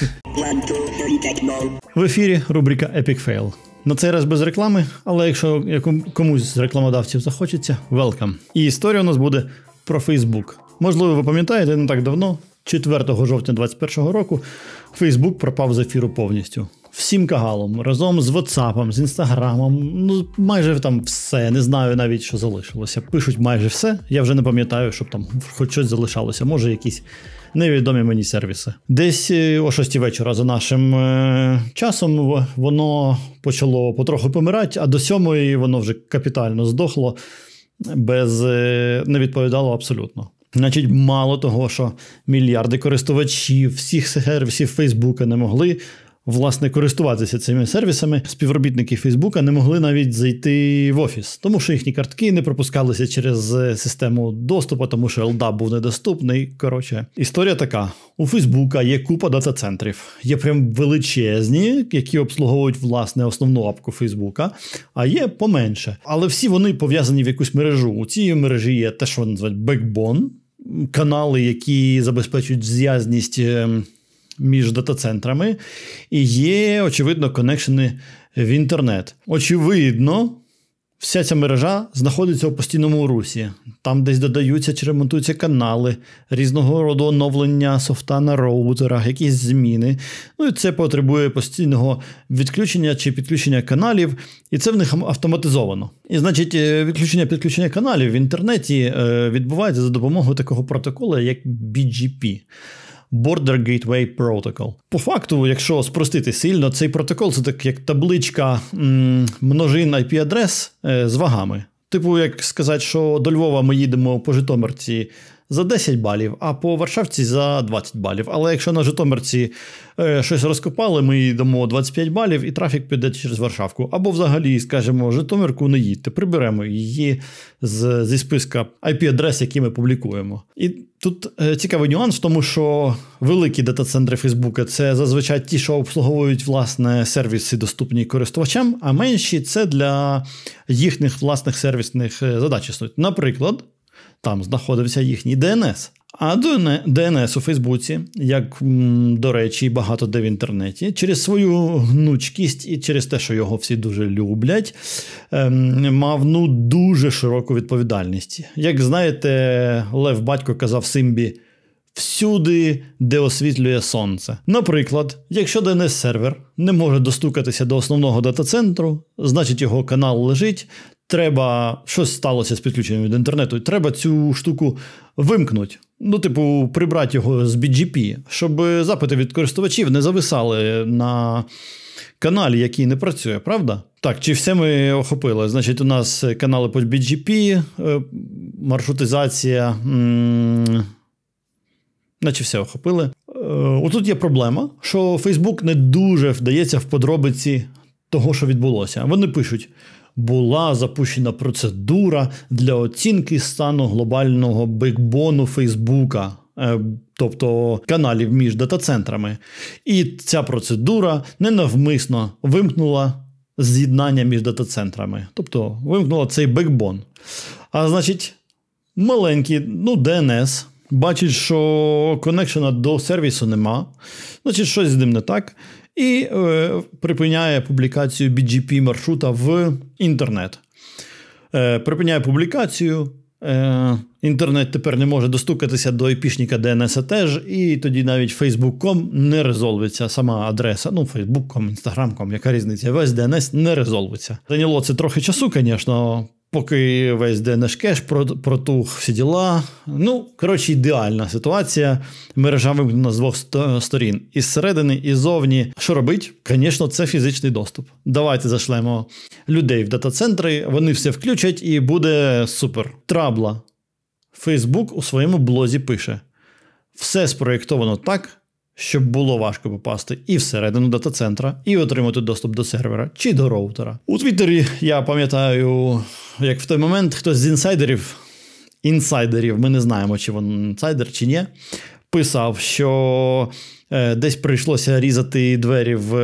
[SPEAKER 1] В ефірі рубрика Epic Fail. На цей раз без реклами, але якщо комусь з рекламодавців захочеться, welcome. І історія у нас буде про Facebook. Можливо, ви пам'ятаєте, не так давно, 4 жовтня 2021 року, Facebook пропав з ефіру повністю. Всім кагалом, разом з WhatsApp, з Instagram, майже там все, не знаю навіть, що залишилося. Пишуть майже все, я вже не пам'ятаю, щоб там хоч щось залишалося, може якісь невідомі мені сервіси. Десь о 6 вечора за нашим часом воно почало потроху помирати, а до 7 воно вже капітально здохло, не відповідало абсолютно. Значить, мало того, що мільярди користувачів всіх сервісів Фейсбука не могли, власне, користуватися цими сервісами, співробітники Фейсбука не могли навіть зайти в офіс, тому що їхні картки не пропускалися через систему доступу, тому що LDAP був недоступний. Коротше, історія така. У Фейсбука є купа дата-центрів. Є прям величезні, які обслуговують, власне, основну апку Фейсбука, а є поменше. Але всі вони пов'язані в якусь мережу. У цій мережі є те, що вони називають backbone, канали, які забезпечують зв'язність між дата-центрами, і є, очевидно, коннекшени в інтернет. Очевидно, вся ця мережа знаходиться у постійному русі. Там десь додаються чи ремонтуються канали, різного роду оновлення софта на роутерах, якісь зміни. І це потребує постійного відключення чи підключення каналів, і це в них автоматизовано. І, значить, підключення каналів в інтернеті відбувається за допомогою такого протоколу, як BGP. Border Gateway Protocol. По факту, якщо спростити сильно, цей протокол – це так як табличка множин IP-адрес з вагами. Як сказати, що до Львова ми їдемо по Житомирці за 10 балів, а по Варшавці за 20 балів. Але якщо на Житомирці щось розкопали, ми їй дамо 25 балів і трафік піде через Варшавку. Або взагалі скажемо, Житомирку не їдьте, приберемо її зі списка IP-адрес, які ми публікуємо. І тут цікавий нюанс в тому, що великі дата-центри Фейсбука – це зазвичай ті, що обслуговують, власне, сервіси, доступні користувачам, а менші – це для їхніх власних сервісних задач. Наприклад, там знаходився їхній DNS. А DNS у Фейсбуці, як, до речі, багато де в інтернеті, через свою гнучкість і через те, що його всі дуже люблять, мав дуже широку відповідальність. Як знаєте, Лев Батько казав Симбі: всюди, де освітлює сонце. Наприклад, якщо DNS-сервер не може достукатися до основного дата-центру, значить його канал лежить, треба, щось сталося з підключенням до інтернету, треба цю штуку вимкнути. Прибрати його з BGP, щоб запити від користувачів не зависали на каналі, який не працює, правда? Так, чи все ми охопили? Значить, у нас канали по BGP, маршрутизація, наче все охопили. Отут є проблема, що Facebook не дуже вдається в подробиці того, що відбулося. Вони пишуть: була запущена процедура для оцінки стану глобального бекбону Фейсбука, тобто каналів між дата-центрами. І ця процедура ненавмисно вимкнула з'єднання між дата-центрами. Тобто вимкнула цей бекбон. А значить, маленький, DNS, бачить, що коннекшена до сервісу нема, значить, щось з ним не так, і припиняє публікацію BGP-маршрута в інтернет. Припиняє публікацію, інтернет тепер не може достукатися до IP-шника DNS теж, і тоді навіть Facebook.com не резолвиться, сама адреса, Facebook.com, Instagram.com, яка різниця, весь DNS не резолвиться. Зайняло це трохи часу, звісно, поки весь DNS-кеш протух, всі діла. Ідеальна ситуація. Мережа вимкнена з двох сторін. І зсередини, і ззовні. Що робить? Звісно, це фізичний доступ. Давайте зашлемо людей в дата-центри, вони все включать і буде супер. Трабла. Facebook у своєму блозі пише: все спроєктовано так, щоб було важко попасти і всередину дата-центра, і отримати доступ до сервера, чи до роутера. У Твіттері, я пам'ятаю, як в той момент хтось з інсайдерів, ми не знаємо, чи він інсайдер, чи ні, писав, що десь прийшлося різати двері в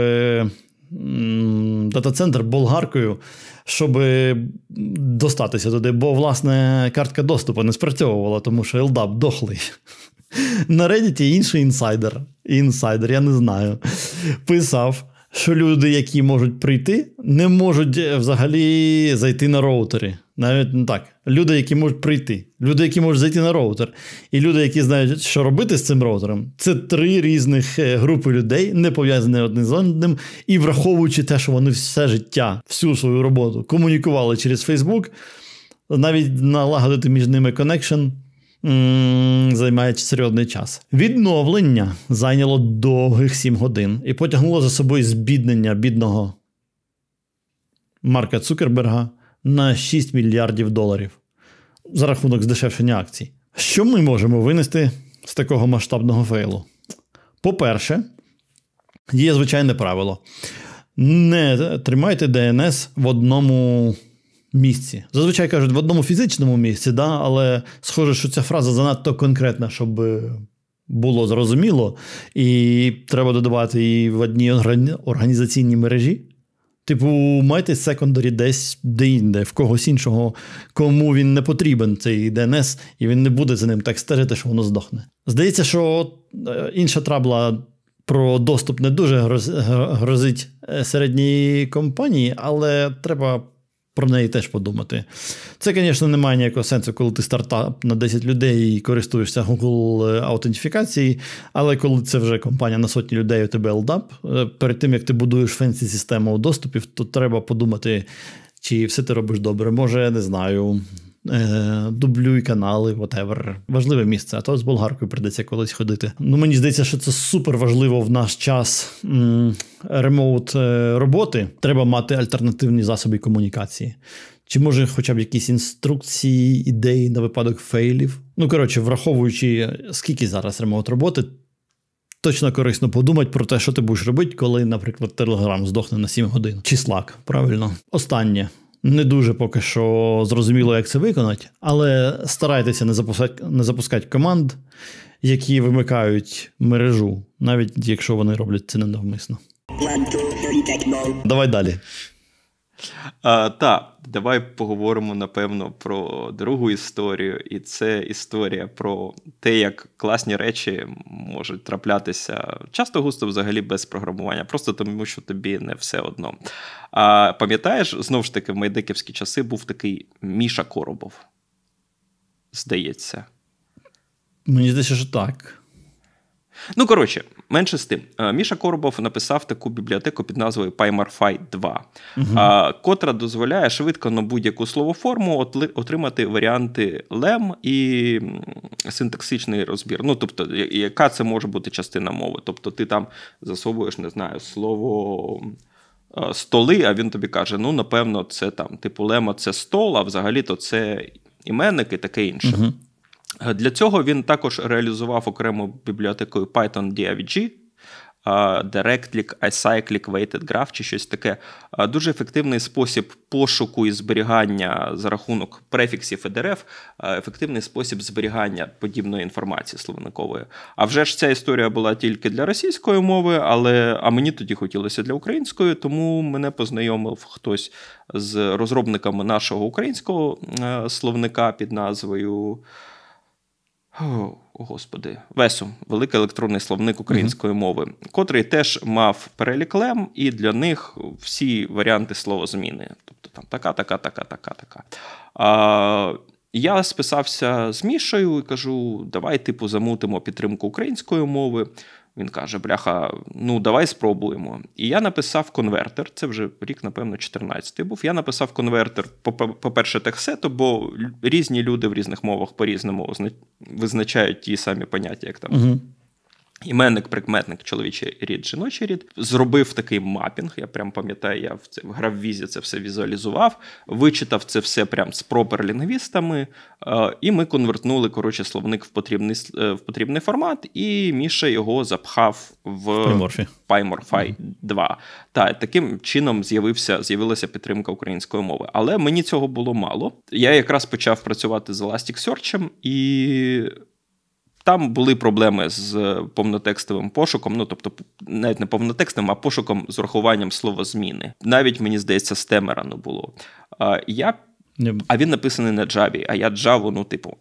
[SPEAKER 1] дата-центр болгаркою, щоб достатися туди, бо, власне, картка доступу не спрацьовувала, тому що LDAP дохлий. На Reddit інший інсайдер, я не знаю, писав, що люди, які можуть прийти, не можуть взагалі зайти на роутері. Навіть не так. Люди, які можуть прийти. Люди, які можуть зайти на роутер. І люди, які знають, що робити з цим роутером. Це 3 різних групи людей, не пов'язані одне з одним. І враховуючи те, що вони все життя, всю свою роботу комунікували через Facebook, навіть налагодити між ними коннекшн займає серйозний час. Відновлення зайняло довгих 7 годин і потягнуло за собою збіднення бідного Марка Цукерберга на $6 мільярдів за рахунок здешевшення акцій. Що ми можемо винести з такого масштабного фейлу? По-перше, є звичайне правило. Не тримайте DNS в одному місці. Зазвичай кажуть, в одному фізичному місці, але схоже, що ця фраза занадто конкретна, щоб було зрозуміло, і треба додавати її в одній організаційній мережі. Майте секондарі десь де-інде, в когось іншого, кому він не потрібен, цей DNS, і він не буде за ним так стежити, що воно здохне. Здається, що інша трабла про доступ не дуже грозить середній компанії, але треба про неї теж подумати. Це, звісно, не має ніякого сенсу, коли ти стартап на 10 людей і користуєшся Google аутентифікацією, але коли це вже компанія на сотні людей, у тебе LDAP, перед тим, як ти будуєш фенсі-систему доступів, то треба подумати, чи все ти робиш добре. Може, не знаю, дублюй канали, whatever. Важливе місце, а то з болгаркою прийдеться колись ходити. Мені здається, що це супер важливо в наш час ремоут роботи. Треба мати альтернативні засоби комунікації. Чи може хоча б якісь інструкції, ідеї на випадок фейлів? Враховуючи, скільки зараз ремоут роботи, точно корисно подумати про те, що ти будеш робити, коли, наприклад, Telegram здохне на 7 годин. Чи Slack, правильно. Останнє. Не дуже поки що зрозуміло, як це виконати, але старайтеся не запускати команд, які вимикають мережу, навіть якщо вони роблять це ненавмисно. Давай далі.
[SPEAKER 2] Так, давай поговоримо, напевно, про другу історію. І це історія про те, як класні речі можуть траплятися часто-густо взагалі без програмування, просто тому, що тобі не все одно. А пам'ятаєш, знову ж таки, в майдеківські часи був такий Міша Коробов, здається.
[SPEAKER 1] Мені здається, що так.
[SPEAKER 2] Менше з тим. Міша Коробов написав таку бібліотеку під назвою PyMorphy 2, котра дозволяє швидко на будь-яку словоформу отримати варіанти лем і синтаксичний розбір. Тобто, яка це може бути частина мови. Тобто, ти там засовуєш, не знаю, слово столи, а він тобі каже, напевно, це там, типу, лема – це стол, а взагалі-то це іменник і таке інше. Для цього він також реалізував окрему бібліотекою Python DAVG, Direct-Click, Acyclic, Weighted Graph чи щось таке. Дуже ефективний спосіб пошуку і зберігання за рахунок префіксів і дерев, ефективний спосіб зберігання подібної інформації словникової. А вже ж ця історія була тільки для російської мови, а мені тоді хотілося для української, тому мене познайомив хтось з розробниками нашого українського словника під назвою Весу, великий електронний словник української мови, котрий теж мав перелік лем, і для них всі варіанти словозміни. Тобто там така. Я списався з Мішею і кажу, давай замутимо підтримку української мови. Він каже, бляха, давай спробуємо. І я написав конвертер, це вже рік, напевно, 14-й був. Я написав конвертер, по-перше, текстсету, бо різні люди в різних мовах по-різному визначають ті самі поняття, як там іменник, прикметник, чоловічий рід, жіночий рід. Зробив такий мапінг, я прям пам'ятаю, я грав в Візі, це все візуалізував, вичитав це все прям з пропер-лінгвістами, і ми конвертнули, словник в потрібний формат, і Міша його запхав в PyMorphy 2. Таким чином з'явилася підтримка української мови. Але мені цього було мало. Я якраз почав працювати з Elasticsearch, і там були проблеми з повнотекстовим пошуком, тобто навіть не повнотекстовим, а пошуком з урахуванням словозміни. Навіть, мені здається, стемера не було. А він написаний на Java, а я Java,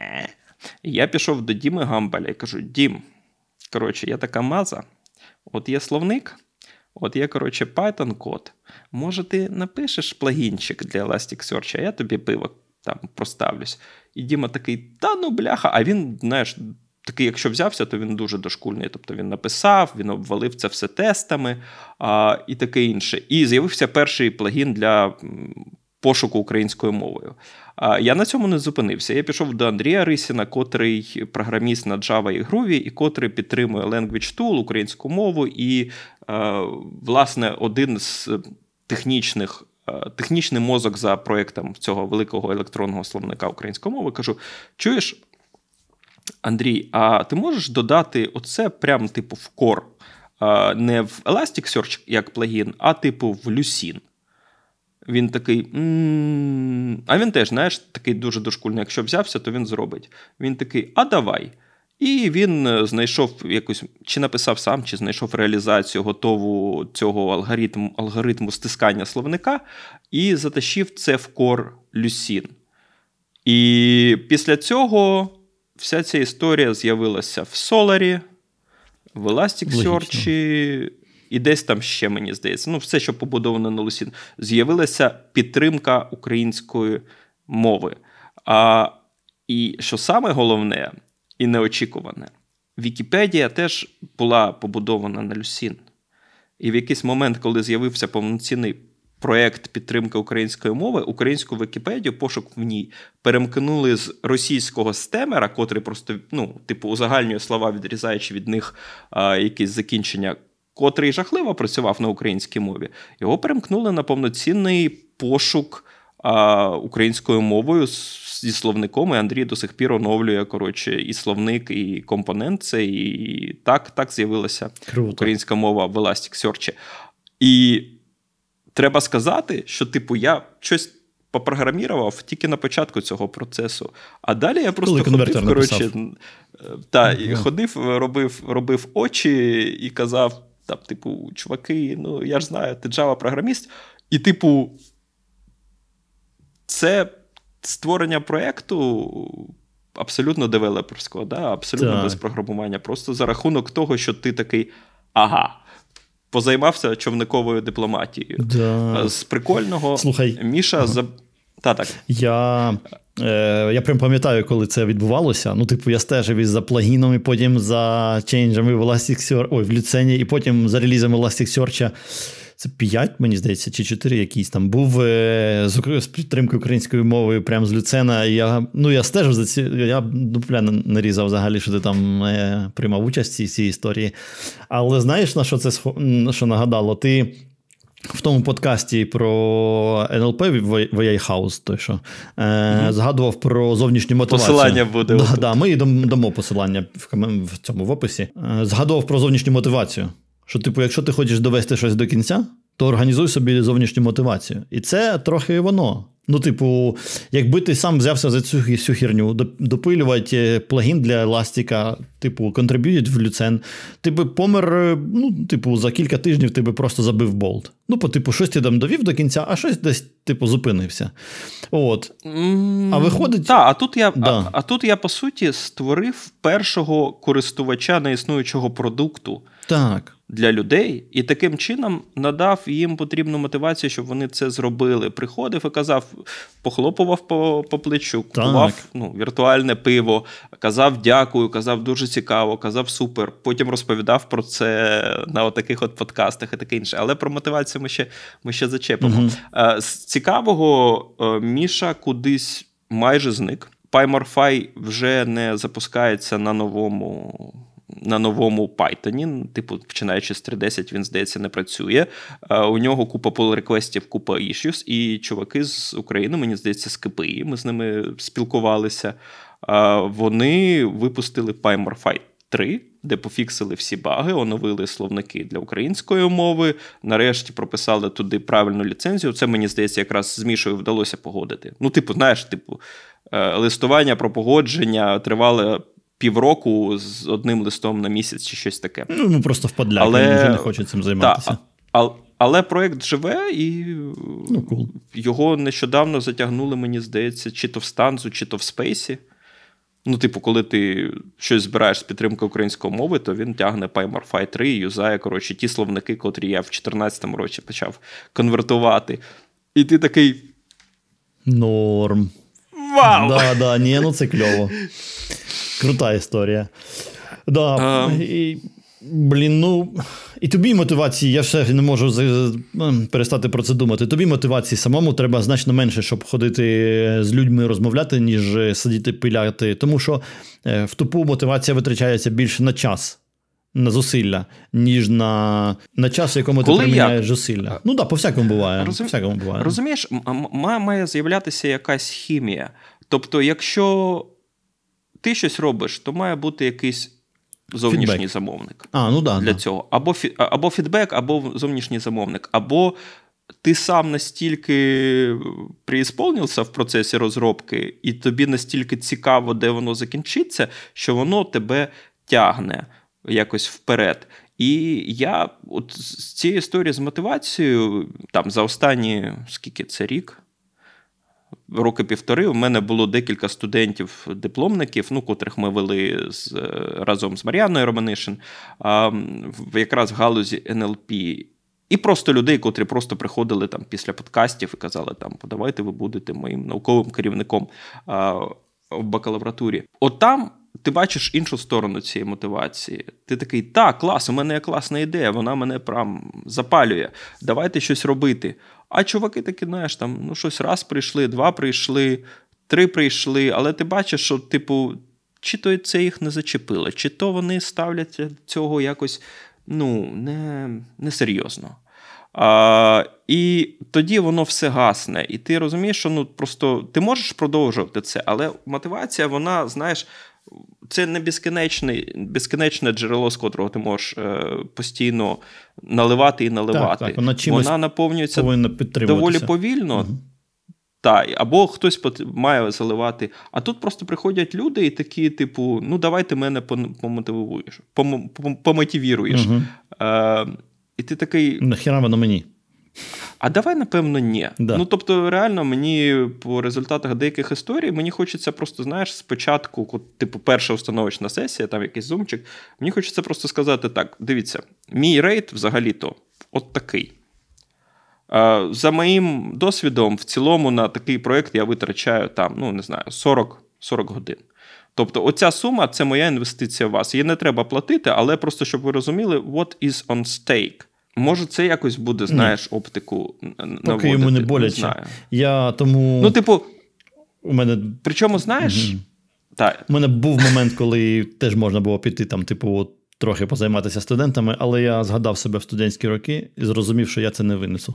[SPEAKER 2] Я пішов до Діми Гамбаля і кажу, Дім, я така маза, от є словник, от є, Python-код, може ти напишеш плагінчик для Elasticsearch, а я тобі пиво там проставлюсь. І Діма такий, бляха, а він, такий, якщо взявся, то він дуже дошкульний. Тобто він написав, він обвалив це все тестами і таке інше. І з'явився перший плагін для пошуку українською мовою. Я на цьому не зупинився. Я пішов до Андрія Рисіна, котрий програміст на Java і Groovy, і котрий підтримує Language Tool, українську мову, і, власне, один з технічний мозок за проєктом цього великого електронного словника української мови. Кажу, чуєш, Андрій, а ти можеш додати оце прям в core? Не в Elasticsearch як плагін, а в Lucene. Він такий, а він теж, такий дуже дошкульний. Якщо взявся, то він зробить. Він такий, а давай. І він знайшов якусь, чи написав сам, чи знайшов реалізацію готову цього алгоритму стискання словника і затащив це в core Lucene. І після цього вся ця історія з'явилася в Solr, в Elasticsearch і десь там ще, мені здається. Все, що побудовано на Lucene. З'явилася підтримка української мови. І що саме головне і неочікуване, Вікіпедія теж була побудована на Lucene. І в якийсь момент, коли з'явився повноцінний проєкт підтримки української мови, українську Вікіпедію, пошук в ній перемкнули з російського стемера, котрий просто, узагальнює слова, відрізаючи від них якісь закінчення, котрий жахливо працював на українській мові. Його перемкнули на повноцінний пошук українською мовою зі словником, і Андрій до сих пір оновлює, і словник, і компонент це, і так з'явилася українська мова в Elasticsearch. І треба сказати, що, я щось попрограмірував тільки на початку цього процесу. А далі я просто ходив, робив очі і казав, чуваки, я ж знаю, ти Java-програміст. І, це створення проєкту абсолютно девелоперського, абсолютно без програмування. Просто за рахунок того, що ти такий, позаймався човниковою дипломатією.
[SPEAKER 1] Да.
[SPEAKER 2] З прикольного,
[SPEAKER 1] слухай,
[SPEAKER 2] Міша... Так.
[SPEAKER 1] Я прям пам'ятаю, коли це відбувалося. Я стежив із-за плагіном, і потім за чейнджами в Elasticsearch, в Lucene, і потім за релізом Elasticsearch. Це 5, мені здається, чи 4 якісь там. Був з підтримкою української мови прямо з Люцена. Я стежив за ці... Я дупля нарізав взагалі, що ти там приймав участь в цій історії. Але знаєш, на що це що нагадало? Ти в тому подкасті про НЛП в AI House, той що, згадував про зовнішню мотивацію.
[SPEAKER 2] Посилання буде.
[SPEAKER 1] Ми дамо посилання в описі. Згадував про зовнішню мотивацію. Що, якщо ти хочеш довести щось до кінця, то організуй собі зовнішню мотивацію. І це трохи воно. Якби ти сам взявся за цю всю херню, допилювати плагін для Еластика, контриб'ютить в Lucene, ти би помер, за кілька тижнів ти би просто забив болт. Щось ти там довів до кінця, а щось десь, зупинився. А виходить...
[SPEAKER 2] А тут я, по суті, створив першого користувача неіснуючого продукту.
[SPEAKER 1] Так.
[SPEAKER 2] Для людей, і таким чином надав їм потрібну мотивацію, щоб вони це зробили. Приходив і казав, похлопував по плечу, купував віртуальне пиво, казав дякую, казав дуже цікаво, казав супер. Потім розповідав про це на таких подкастах і таке інше. Але про мотивацію ми ще зачепимо. З цікавого, Міша кудись майже зник. PyMorphy вже не запускається на новому Python, починаючи з 3.10, він, здається, не працює. У нього купа pull-реквестів, купа issues, і чуваки з України, мені здається, з КПІ, ми з ними спілкувалися, вони випустили PyMorphy 3, де пофіксили всі баги, оновили словники для української мови, нарешті прописали туди правильну ліцензію. Це, мені здається, якраз з Мішою вдалося погодити. Листування про погодження тривало півроку з одним листом на місяць чи щось таке.
[SPEAKER 1] Просто впадляк, він вже не хоче цим займатися.
[SPEAKER 2] Але проєкт живе, і його нещодавно затягнули, мені здається, чи то в Станзу, чи то в Спейсі. Коли ти щось збираєш з підтримки української мови, то він тягне PyMorphy 3 і юзає, ті словники, котрі я в 2014 році почав конвертувати. І ти такий...
[SPEAKER 1] Норм.
[SPEAKER 2] Вау!
[SPEAKER 1] Це кльово. Крута історія. І тобі мотивації, я ще не можу перестати про це думати, тобі мотивації самому треба значно менше, щоб ходити з людьми розмовляти, ніж сидіти пиляти. Тому що в тупу мотивація витрачається більше на час, на зусилля, ніж на час, в якому ти приміняєш зусилля. По-всякому буває.
[SPEAKER 2] Розумієш, має з'являтися якась хімія. Тобто, якщо ти щось робиш, то має бути якийсь зовнішній замовник для цього. Або фідбек, або зовнішній замовник. Або ти сам настільки преісполнився в процесі розробки, і тобі настільки цікаво, де воно закінчиться, що воно тебе тягне якось вперед. І я з цієї історії з мотивацією, за останні, скільки це рік? Роки півтори, у мене було декілька студентів-дипломників, котрих ми вели разом з Мар'яною Романишин, якраз в галузі НЛП. І просто людей, котрі просто приходили після подкастів і казали, давайте ви будете моїм науковим керівником в бакалавратурі. Там ти бачиш іншу сторону цієї мотивації. Ти такий, так, клас, у мене є класна ідея, вона мене прям запалює, давайте щось робити. А чуваки такі, знаєш, там, ну щось раз прийшли, 2 прийшли, 3 прийшли, але ти бачиш, що, типу, чи то це їх не зачепило, чи то вони ставлять цього якось, ну, несерйозно. І тоді воно все гасне. І ти розумієш, що ну, просто ти можеш продовжувати це, але мотивація, вона, знаєш, це не безкінечне джерело, з котрого ти можеш постійно наливати і наливати.
[SPEAKER 1] Так,
[SPEAKER 2] вона наповнюється доволі повільно. Угу. Так, або хтось має заливати. А тут просто приходять люди і такі, типу, ну давай ти мене помотивіруєш. Угу. І ти такий...
[SPEAKER 1] Нахіра воно мені?
[SPEAKER 2] А давай, напевно, ні.
[SPEAKER 1] Да.
[SPEAKER 2] Ну, тобто, реально, мені по результатах деяких історій, мені хочеться просто, знаєш, спочатку, типу, перша установочна сесія, там якийсь зумчик, мені хочеться просто сказати так, дивіться, мій рейт взагалі-то от такий. За моїм досвідом, в цілому, на такий проєкт я витрачаю там, ну, не знаю, 40 годин. Тобто, оця сума – це моя інвестиція в вас. Її не треба платити, але просто, щоб ви розуміли, what is on stake. Може, це якось буде, знаєш, оптику наводити.
[SPEAKER 1] Поки йому не боляче.
[SPEAKER 2] Не
[SPEAKER 1] Я тому...
[SPEAKER 2] Ну, типу,
[SPEAKER 1] у мене...
[SPEAKER 2] Причому, знаєш...
[SPEAKER 1] Угу. У мене був момент, коли теж можна було піти, там, типу, трохи позайматися студентами, але я згадав себе в студентські роки і зрозумів, що я це не винесу.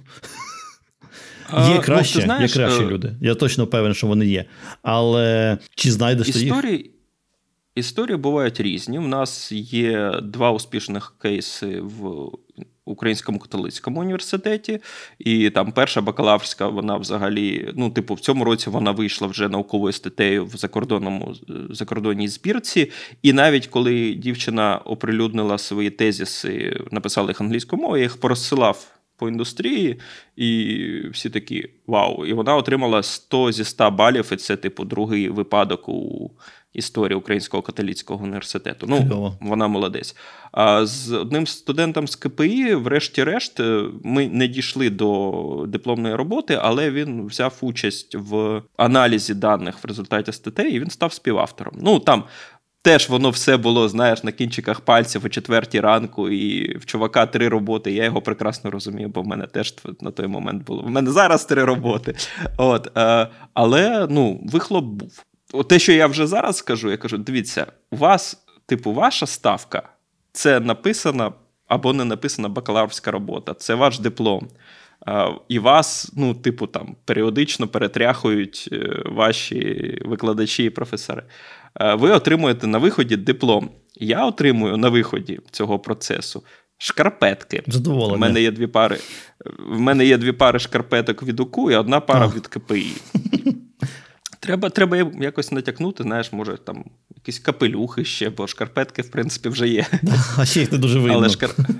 [SPEAKER 1] Є кращі, є кращі люди. Я точно певен, що вони є. Але чи знайдеш ти їх?
[SPEAKER 2] Історії бувають різні. У нас є 2 успішних кейси в Українському католицькому університеті. І там перша бакалаврська, вона взагалі, ну, типу, в цьому році вона вийшла вже науковою статтею в закордонній збірці. І навіть коли дівчина оприлюднила свої тезиси, написала їх англійською мовою, я їх порозсилав по індустрії, і всі такі, вау. І вона отримала 100 зі 100 балів, і це, типу, другий випадок у історії Українського католицького університету. Ну, вона молодець. А з одним студентом з КПІ, врешті-решт, ми не дійшли до дипломної роботи, але він взяв участь в аналізі даних в результаті статей, і він став співавтором. Ну, там теж воно все було, знаєш, на кінчиках пальців о 4 ранку, і в чувака 3 роботи. Я його прекрасно розумію, бо в мене теж на той момент було. В мене зараз 3 роботи. От, але, ну, вихлоп був. Те, що я вже зараз скажу, я кажу, дивіться, у вас, типу, ваша ставка – це написана або не написана бакалаврська робота, це ваш диплом. І вас, ну, типу, там, періодично перетряхують ваші викладачі і професори. Ви отримуєте на виході диплом. Я отримую на виході цього процесу шкарпетки.
[SPEAKER 1] Задоволення.
[SPEAKER 2] В мене є 2 пари шкарпеток від УКУ і 1 пара від КПІ. Треба якось натякнути, знаєш, може, там, якісь капелюхи ще, бо шкарпетки, в принципі, вже є.
[SPEAKER 1] А ще їх не дуже видно.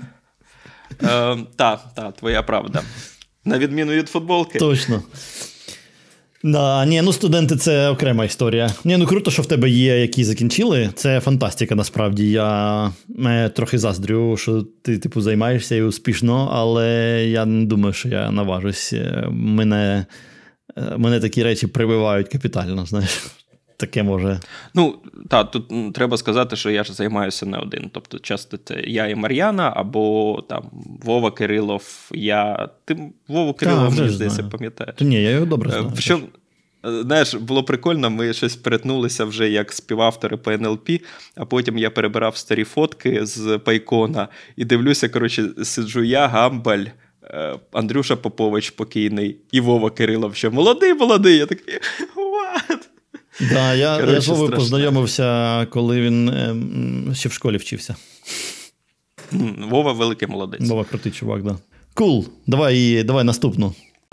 [SPEAKER 2] Так, твоя правда. На відміну від футболки.
[SPEAKER 1] Точно. Да, ні, ну студенти – це окрема історія. Ні, ну круто, що в тебе є, які закінчили. Це фантастика, насправді. Я трохи заздрю, що ти, типу, займаєшся і успішно, але я не думаю, що я наважусь. Мене такі речі прививають капітально, знаєш. Таке може.
[SPEAKER 2] Ну, так, тут треба сказати, що я ж займаюся не один. Тобто, часто це я і Мар'яна, або там Вова Кирилов, я. Ти Вову Кирилова, мені здається, пам'ятаєш?
[SPEAKER 1] Ні, я його добре знаю.
[SPEAKER 2] Що, знаєш, було прикольно, ми щось перетнулися вже як співавтори по НЛП, а потім я перебирав старі фотки з Пайкона і дивлюся, коротше, сиджу я, Гамбаль, Андрюша Попович покійний і Вова Кирилов, що молодий, я такий, what?
[SPEAKER 1] Да, я з Вовою познайомився, коли він ще в школі вчився.
[SPEAKER 2] Вова великий молодець.
[SPEAKER 1] Вова крутий чувак, да. Кул, давай наступну.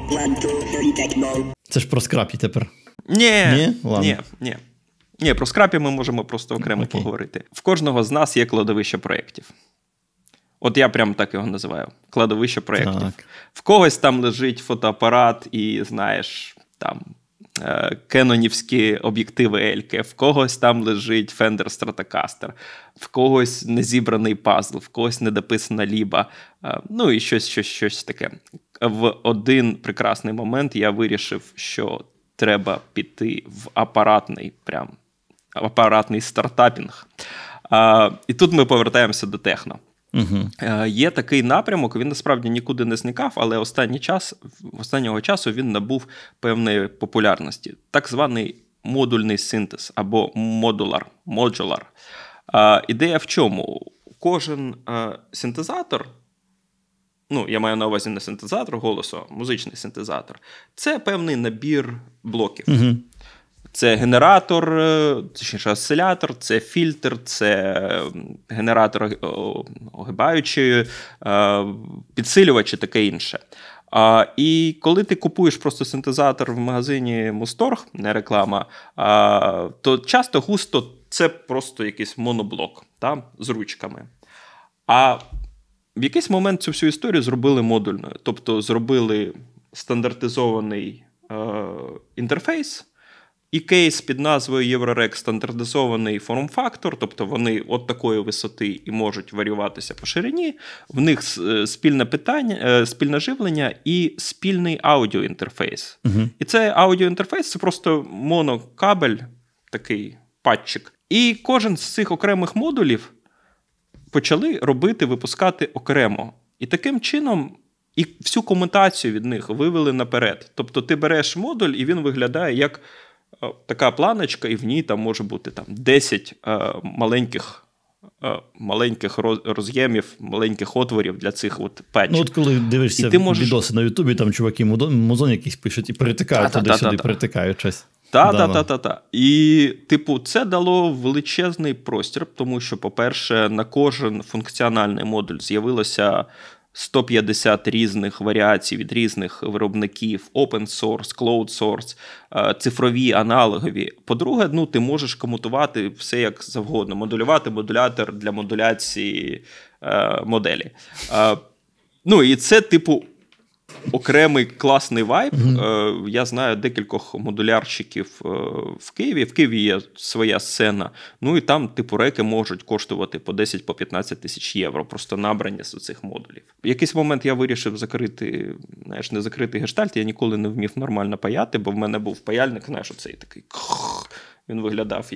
[SPEAKER 1] Це ж про скрапі тепер.
[SPEAKER 2] Ні, про скрапі ми можемо просто окремо поговорити. В кожного з нас є кладовище проєктів. От я прям так його називаю. Кладовище проєктів. Так. В когось там лежить фотоапарат і, знаєш, там кенонівські об'єктиви Ельки, в когось там лежить Fender Stratocaster, в когось незібраний пазл, в когось недописана ліба, ну і щось таке. В один прекрасний момент я вирішив, що треба піти в апаратний стартапінг. І тут ми повертаємося до техно. Є такий напрямок, він насправді нікуди не зникав, але останнього часу він набув певної популярності. Так званий модульний синтез або modular. Ідея в чому? Кожен синтезатор, я маю на увазі не синтезатор голосу, а музичний синтезатор, це певний набір блоків. Це генератор, точніше осцилятор, це фільтр, це генератор огибаючий, підсилювач і таке інше. І коли ти купуєш просто синтезатор в магазині Мусторг, не реклама, то часто густо це просто якийсь моноблок з ручками. А в якийсь момент цю всю історію зробили модульною. Тобто зробили стандартизований інтерфейс, і кейс під назвою EuroRack стандартизований форм-фактор, тобто вони от такої висоти і можуть варіюватися по ширині, в них спільне живлення і спільний аудіоінтерфейс. І цей аудіоінтерфейс – це просто монокабель, такий патчик. І кожен з цих окремих модулів почали випускати окремо. І таким чином і всю комутацію від них вивели наперед. Тобто ти береш модуль, і він виглядає як така планочка, і в ній там може бути 10 маленьких роз'ємів, маленьких отворів для цих патчів.
[SPEAKER 1] От коли дивишся відоси на Ютубі, там чуваки музон якийсь пишуть і перетикають туди-сюди, перетикають щось.
[SPEAKER 2] Так. І, це дало величезний простір, тому що, по-перше, на кожен функціональний модуль з'явилося 150 різних варіацій від різних виробників, open source, cloud source, цифрові, аналогові. По-друге, ти можеш комутувати все як завгодно, модулювати модулятор для модуляції моделі. І це, окремий класний вайб. Я знаю декількох модулярщиків в Києві. В Києві є своя сцена. І там, реки можуть коштувати по 10-15 тисяч євро. Просто набрання з цих модулів. В якийсь момент я вирішив не закрити гештальт. Я ніколи не вмів нормально паяти, бо в мене був паяльник, оцей такий. Він виглядав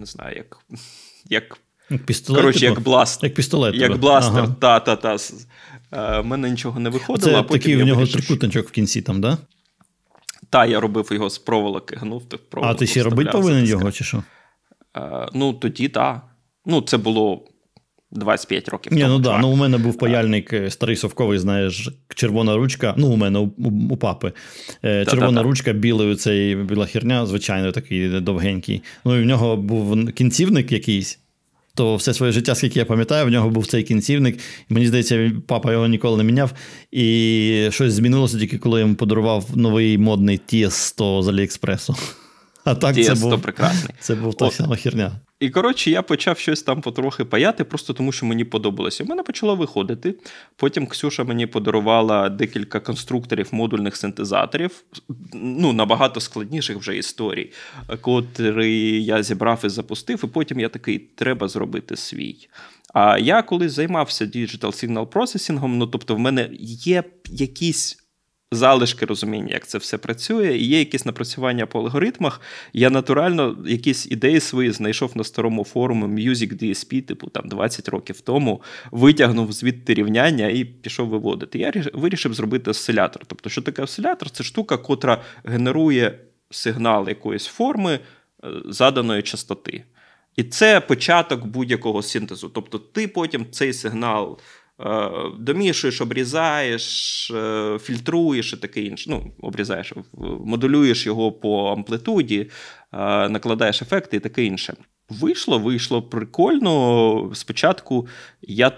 [SPEAKER 2] як
[SPEAKER 1] пістолет,
[SPEAKER 2] як бластер.
[SPEAKER 1] Як пістолет.
[SPEAKER 2] Як бластер, та. В мене нічого не виходило.
[SPEAKER 1] Це такий у нього трикутничок в кінці там, да?
[SPEAKER 2] Так, я робив його з проволоки, гнув.
[SPEAKER 1] А ти ще робити повинен його, чи що?
[SPEAKER 2] Тоді так. Це було 25 років тому.
[SPEAKER 1] У мене був паяльник старий совковий, знаєш, червона ручка, у мене, у папи. Червона ручка, біла херня, звичайно, такий довгенький. І в нього був кінцівник якийсь. То все своє життя, скільки я пам'ятаю, в нього був цей кінцівник. І мені здається, папа його ніколи не міняв. І щось змінилося тільки, коли я йому подарував новий модний TS100 з Аліекспресу. А так
[SPEAKER 2] TS100 прекрасний.
[SPEAKER 1] Це був та сама херня.
[SPEAKER 2] І, я почав щось там потрохи паяти, просто тому, що мені подобалося. У мене почало виходити. Потім Ксюша мені подарувала декілька конструкторів модульних синтезаторів, набагато складніших вже історій, котрі я зібрав і запустив, і потім я такий, треба зробити свій. А я колись займався Digital Signal Processing, тобто в мене є якісь залишки розуміння, як це все працює, і є якісь напрацювання по алгоритмах. Я натурально якісь ідеї свої знайшов на старому форумі Music DSP, 20 років тому, витягнув звідти рівняння і пішов виводити. Я вирішив зробити осцилятор. Тобто, що таке осцилятор? Це штука, котра генерує сигнал якоїсь форми заданої частоти. І це початок будь-якого синтезу. Тобто, ти потім цей сигнал домішуєш, обрізаєш, фільтруєш і таке інше. Обрізаєш, модулюєш його по амплитуді, накладаєш ефекти і таке інше. Вийшло прикольно. Спочатку я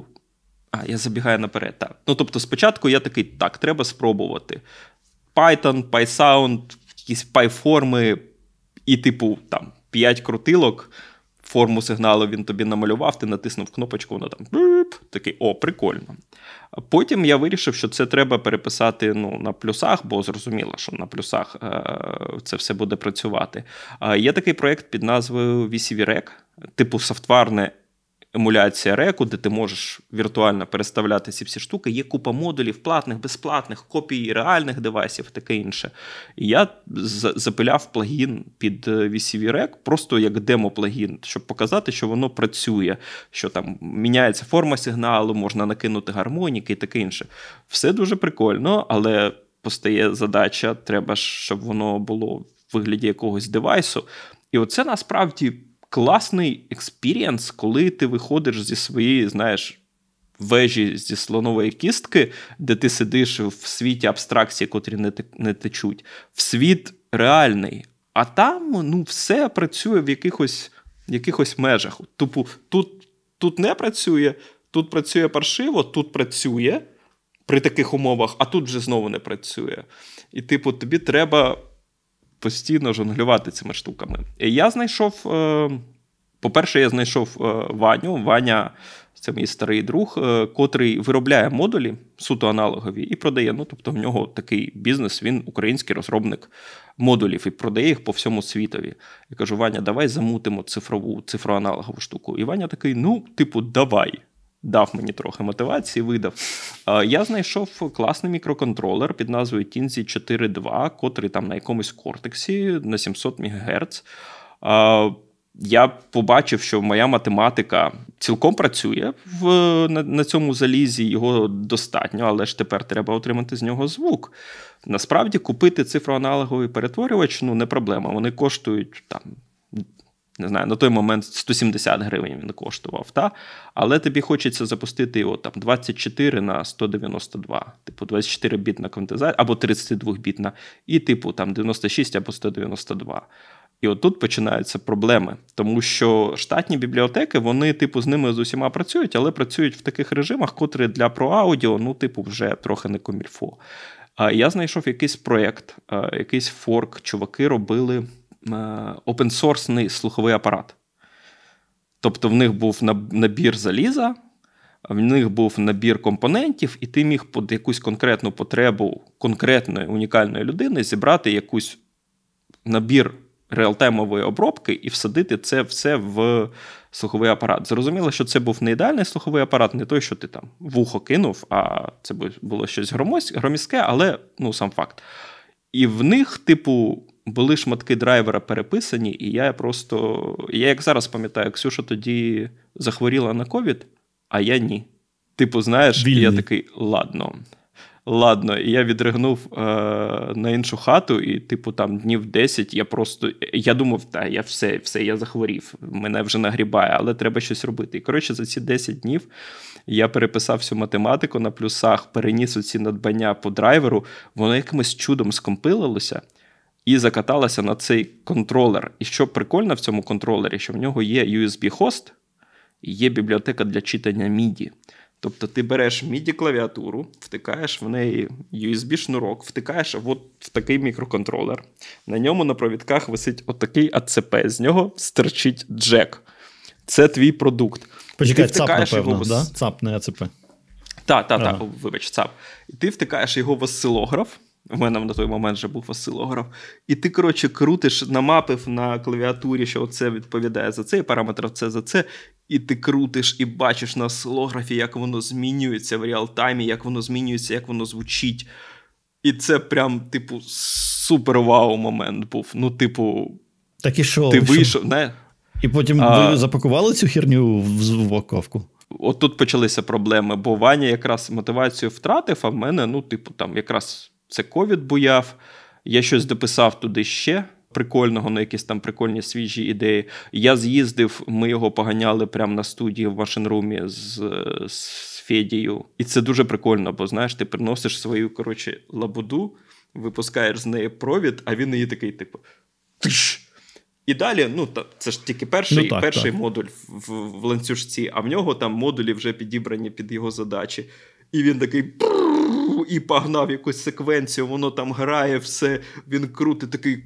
[SPEAKER 2] я забігаю наперед. Так. Тобто спочатку я такий, треба спробувати. Python, PySound, якісь PyForm і 5 крутилок. Форму сигналу він тобі намалював, ти натиснув кнопочку, воно там такий, прикольно. А потім я вирішив, що це треба переписати на плюсах, бо зрозуміло, що на плюсах це все буде працювати. Є такий проєкт під назвою VCVREC, софтварне емуляція реку, де ти можеш віртуально переставляти ці всі штуки. Є купа модулів, платних, безплатних, копій реальних девайсів, таке інше. І я запиляв плагін під VCV Rec, просто як демо-плагін, щоб показати, що воно працює, що там міняється форма сигналу, можна накинути гармоніки і таке інше. Все дуже прикольно, але постає задача, треба, щоб воно було в вигляді якогось девайсу. І оце насправді класний експірієнс, коли ти виходиш зі своєї, знаєш, вежі зі слонової кістки, де ти сидиш в світі абстракції, котрі не течуть, в світ реальний. А там, все працює в якихось межах. Типу, тут не працює, тут працює паршиво, тут працює при таких умовах, а тут вже знову не працює. І, типу, тобі треба постійно жонглювати цими штуками. І я знайшов, по-перше, я знайшов Ваню. Ваня – це мій старий друг, котрий виробляє модулі, суто аналогові, і продає. Тобто в нього такий бізнес, він український розробник модулів і продає їх по всьому світові. Я кажу, Ваня, давай замутимо цифроаналогову штуку. І Ваня такий, давай. Дав мені трохи мотивації, видав. Я знайшов класний мікроконтролер під назвою Tinsy 4.2, котрий там на якомусь кортексі на 700 МГц. Я побачив, що моя математика цілком працює на цьому залізі, його достатньо, але ж тепер треба отримати з нього звук. Насправді, купити цифроаналоговий перетворювач, не проблема. Вони коштують там, не знаю, на той момент 170 гривень він коштував, але тобі хочеться запустити його там 24 на 192, типу 24-бітна квантизація, або 32-бітна, і типу там 96 або 192. І отут починаються проблеми, тому що штатні бібліотеки, вони типу з ними з усіма працюють, але працюють в таких режимах, котрі для про-аудіо, вже трохи не комільфо. Я знайшов якийсь проєкт, якийсь форк, чуваки робили опенсорсний слуховий апарат. Тобто в них був набір заліза, в них був набір компонентів, і ти міг під якусь конкретну потребу конкретної унікальної людини зібрати якийсь набір реалтаймової обробки і всадити це все в слуховий апарат. Зрозуміло, що це був не ідеальний слуховий апарат, не той, що ти там в ухо кинув, а це було щось громіздке, але сам факт. І в них, типу, були шматки драйвера переписані, і я як зараз пам'ятаю, Ксюша тоді захворіла на ковід, а я ні. Типу, знаєш, і я такий, ладно, і я відригнув на іншу хату, і типу там днів 10 я думав, я все, я захворів, мене вже нагрібає, але треба щось робити. І, коротше, за ці 10 днів я переписав всю математику на плюсах, переніс оці надбання по драйверу, воно якимось чудом скомпилилося і закаталося на цей контролер. І що прикольно в цьому контролері, що в нього є USB-хост і є бібліотека для читання MIDI. Тобто ти береш MIDI-клавіатуру, втикаєш в неї USB-шнурок, втикаєш в такий мікроконтролер. На ньому на провідках висить отакий АЦП, з нього стирчить джек. Це твій продукт.
[SPEAKER 1] Почекай, ЦАП, напевно, да? ЦАП, не АЦП.
[SPEAKER 2] Так, вибач, ЦАП. І ти втикаєш його в осцилограф. У мене на той момент вже був осцилограф. І ти, коротше, крутиш, намапив на клавіатурі, що це відповідає за цей параметр, це за це. І ти крутиш і бачиш на осцилографі, як воно змінюється в реалтаймі, як воно змінюється, як воно звучить. І це прям, типу, супер-вау момент був.
[SPEAKER 1] Так і що?
[SPEAKER 2] Ти вийшов, не?
[SPEAKER 1] І потім ви запакували цю херню в упаковку?
[SPEAKER 2] От тут почалися проблеми, бо Ваня якраз мотивацію втратив, а в мене, там якраз це ковід буяв, я щось дописав туди ще прикольного, на якісь там прикольні свіжі ідеї. Я з'їздив, ми його поганяли прямо на студії в машинрумі з Федією. І це дуже прикольно, бо, знаєш, ти приносиш свою, лабуду, випускаєш з неї провід, а він її такий, типу, тиш. І далі, це ж тільки перший модуль в ланцюжці, а в нього там модулі вже підібрані під його задачі. І він такий і погнав якусь секвенцію, воно там грає все, він крутить, такий,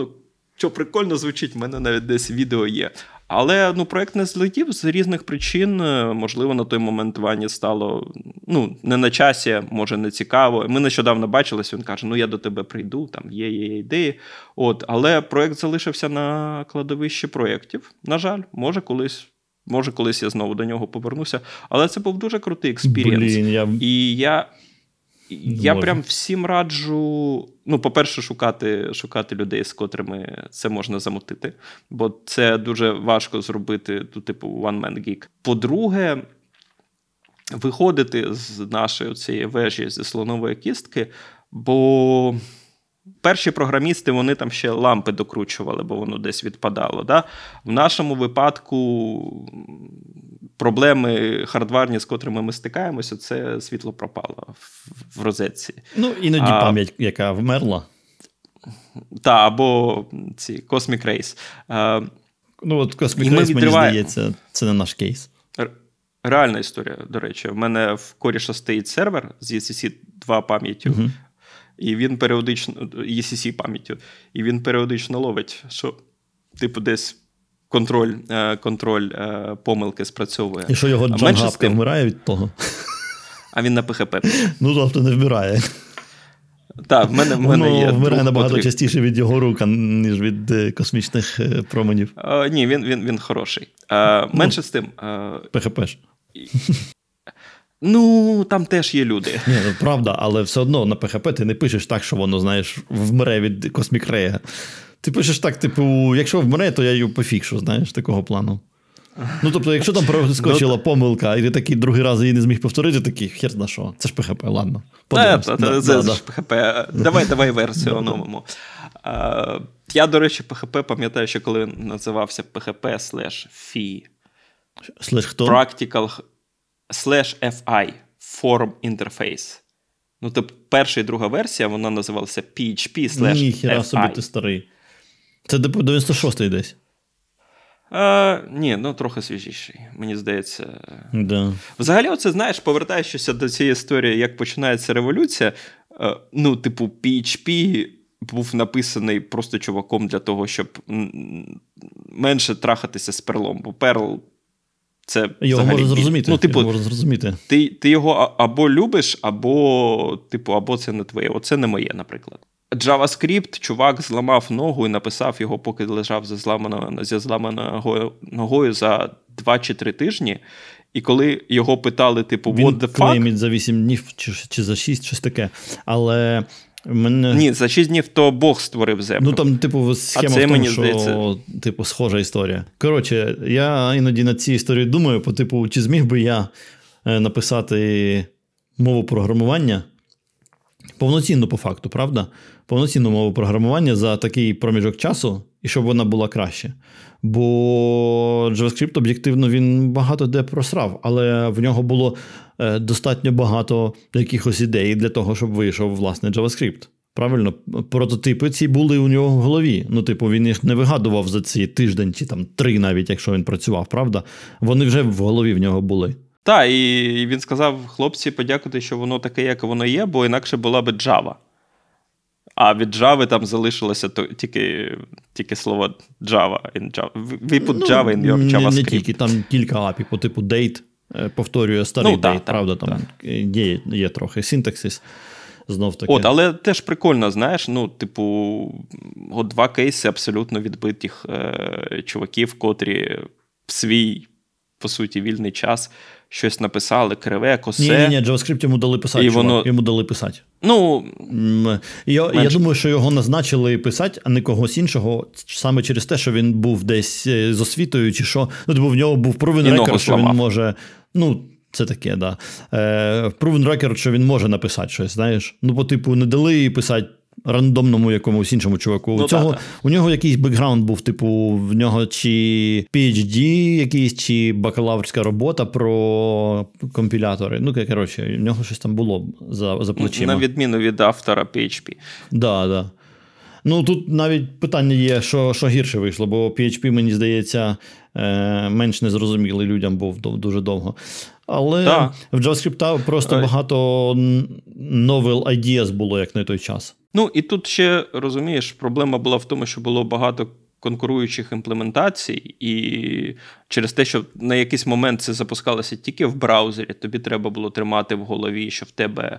[SPEAKER 2] що прикольно звучить, в мене навіть десь відео є. Але, проєкт не злетів з різних причин, можливо, на той момент Вані стало, не на часі, може, не цікаво. Ми нещодавно бачились, він каже, я до тебе прийду, там є ідеї. Але проєкт залишився на кладовищі проєктів. На жаль, може, колись може колись я знову до нього повернуся. Але це був дуже крутий експірієнс. І я прям всім раджу, по-перше, шукати людей, з котрими це можна замутити, бо це дуже важко зробити, типу, one-man geek. По-друге, виходити з нашої цієї вежі, зі слонової кістки, бо перші програмісти, вони там ще лампи докручували, бо воно десь відпадало. Да? В нашому випадку проблеми хардварні, з котрими ми стикаємося, це світло пропало в розетці.
[SPEAKER 1] Іноді пам'ять, яка вмерла.
[SPEAKER 2] Або ці Cosmic Rays.
[SPEAKER 1] Cosmic Rays, мені здається, це не наш кейс.
[SPEAKER 2] Реальна історія, до речі. В мене в коріша стоїть сервер з ECC 2 пам'яттю, і він періодично, ECC пам'яттю, і він періодично ловить, що типу десь контроль помилки спрацьовує.
[SPEAKER 1] І що його джангапка вмирає від того?
[SPEAKER 2] А він на PHP.
[SPEAKER 1] Тобто не вмирає.
[SPEAKER 2] Так, в мене є.
[SPEAKER 1] Вмирає набагато частіше від його рук, ніж від космічних променів.
[SPEAKER 2] Ні, він хороший. Менше з тим.
[SPEAKER 1] PHP ж.
[SPEAKER 2] Там теж є люди.
[SPEAKER 1] Ні, правда, але все одно на PHP ти не пишеш так, що воно, знаєш, вмре від Cosmic Ray. Ти пишеш так, типу, якщо вмре, то я її пофікшу, знаєш, такого плану. Тобто, якщо там проскочила помилка, і ти такий другий раз її не зміг повторити, такий, хер зна що, це ж PHP, ладно.
[SPEAKER 2] Це ж PHP. Давай версію оновимо. Я, до речі, PHP пам'ятаю, що коли називався PHP/FI.
[SPEAKER 1] Хто?
[SPEAKER 2] Practical /FI. Form Interface. Тобто, перша і друга версія, вона називалася PHP/FI.
[SPEAKER 1] Ніхера собі ти старий. Це 96-й десь.
[SPEAKER 2] Ні, трохи свіжіший, мені здається.
[SPEAKER 1] Да.
[SPEAKER 2] Взагалі, оце, знаєш, повертаючись до цієї історії, як починається революція, типу, PHP був написаний просто чуваком для того, щоб менше трахатися з перлом, бо перл це
[SPEAKER 1] його
[SPEAKER 2] взагалі...
[SPEAKER 1] можна зрозуміти.
[SPEAKER 2] Ти його або любиш, або це не твоє. Оце не моє, наприклад. JavaScript, чувак зламав ногу і написав його, поки лежав зі зламаною ногою за 2 чи 3 тижні. І коли його питали, типу, what the fuck? Він
[SPEAKER 1] клеймить за 8 днів чи за 6, щось таке. Але мене...
[SPEAKER 2] Ні, за 6 днів то Бог створив землю.
[SPEAKER 1] Там, схема в тому, що, схожа історія. Коротше, я іноді на цій історії думаю, чи зміг би я написати мову програмування, повноцінну по факту, правда? Повноцінну мову програмування за такий проміжок часу, і щоб вона була краще. Бо JavaScript, об'єктивно, він багато де просрав, але в нього було достатньо багато якихось ідей для того, щоб вийшов, власне, JavaScript. Правильно? Прототипи ці були у нього в голові. Він їх не вигадував за ці тиждень чи 3 навіть, якщо він працював, правда? Вони вже в голові в нього були.
[SPEAKER 2] Так, і він сказав, хлопці, подякуйте, що воно таке, як воно є, бо інакше була би Java. А від Java там залишилося тільки слово Java. We put Java in your JavaScript.
[SPEAKER 1] Не тільки, там кілька апів по типу date, повторює старий date, правда, там є трохи синтаксис. Знов таки.
[SPEAKER 2] Але теж прикольно, знаєш, 2 кейси абсолютно відбитих чуваків, котрі в свій, по суті, вільний час щось написали, криве, косе.
[SPEAKER 1] Ні, JavaScript йому дали писати, йому дали писати. Я думаю, що його назначили писати, а не когось іншого, саме через те, що він був десь з освітою, чи що. В нього був proven record, що він може... Це таке, да. Proven record, що він може написати щось, знаєш. Не дали писати рандомному якомусь іншому чуваку. У нього якийсь бекграунд був, в нього чи PhD якийсь, чи бакалаврська робота про компілятори. У нього щось там було за плечима.
[SPEAKER 2] На відміну від автора PHP.
[SPEAKER 1] Да. Тут навіть питання є, що гірше вийшло, бо PHP, мені здається, менш незрозумілий людям був дуже довго. Але в JavaScript просто багато novel ideas було, як на той час.
[SPEAKER 2] І тут ще, розумієш, проблема була в тому, що було багато конкуруючих імплементацій, і через те, що на якийсь момент це запускалося тільки в браузері, тобі треба було тримати в голові, що в тебе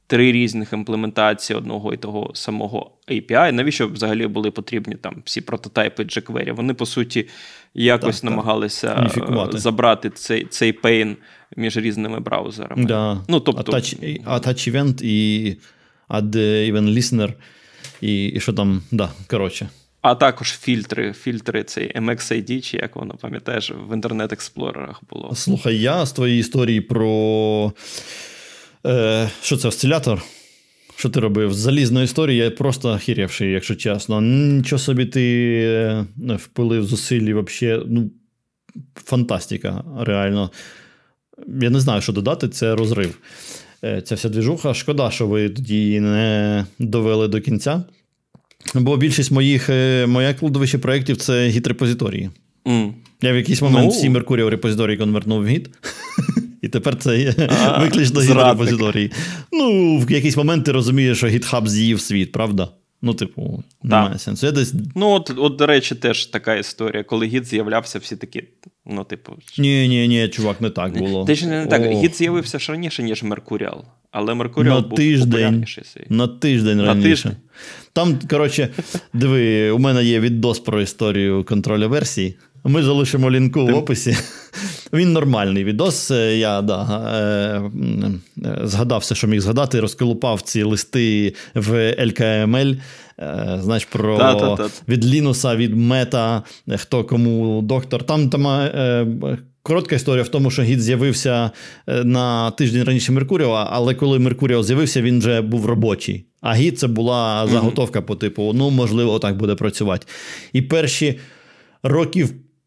[SPEAKER 2] 3 різних імплементації одного і того самого API. Навіщо взагалі були потрібні там всі прототипи jQuery? Вони, по суті, якось намагалися забрати цей пейн між різними браузерами.
[SPEAKER 1] Да.
[SPEAKER 2] Ну, тобто...
[SPEAKER 1] Attach Event і Add Event Listener і що там, да, коротше.
[SPEAKER 2] А також фільтри цей MXID, чи як воно, пам'ятаєш, в інтернет-експлорерах було.
[SPEAKER 1] Слухай, я з твоєї історії про... що це, осцилятор? Що ти робив? З залізної історії я просто охерівший, якщо чесно. Нічого собі ти впилив зусиль, взагалі, ну, фантастика, реально. Я не знаю, що додати, це розрив. Ця вся двіжуха. Шкода, що ви тоді не довели до кінця. Бо більшість моє кладовище проєктів – це гід-репозиторії. Я в якийсь момент всі Mercurial репозиторії конвертнув в гід. І тепер це виключно гід-репозиторії. Ну, в якийсь момент ти розумієш, що GitHub з'їв світ, правда? Ну, типу, немає сенсу.
[SPEAKER 2] Ну, от, до речі, теж така історія. Коли гід з'являвся, всі такі, ну, типу...
[SPEAKER 1] Ні, чувак, не так було.
[SPEAKER 2] Ти ж не так. Гід з'явився ж раніше, ніж Mercurial. Але Mercurial був популярніший.
[SPEAKER 1] На тиждень раніше. Там, коротше, диви, у мене є відос про історію контроля версій. Ми залишимо лінку в описі. Він нормальний відос. Я згадав все, що міг згадати, розколупав ці листи в LKML. Знаєш, про від Лінуса, від Мета, хто кому доктор. Там коротка історія в тому, що гід з'явився на тиждень раніше Mercurial, але коли Mercurial з'явився, він вже був робочий. А гід – це була заготовка по типу, ну, можливо, так буде працювати. І перші років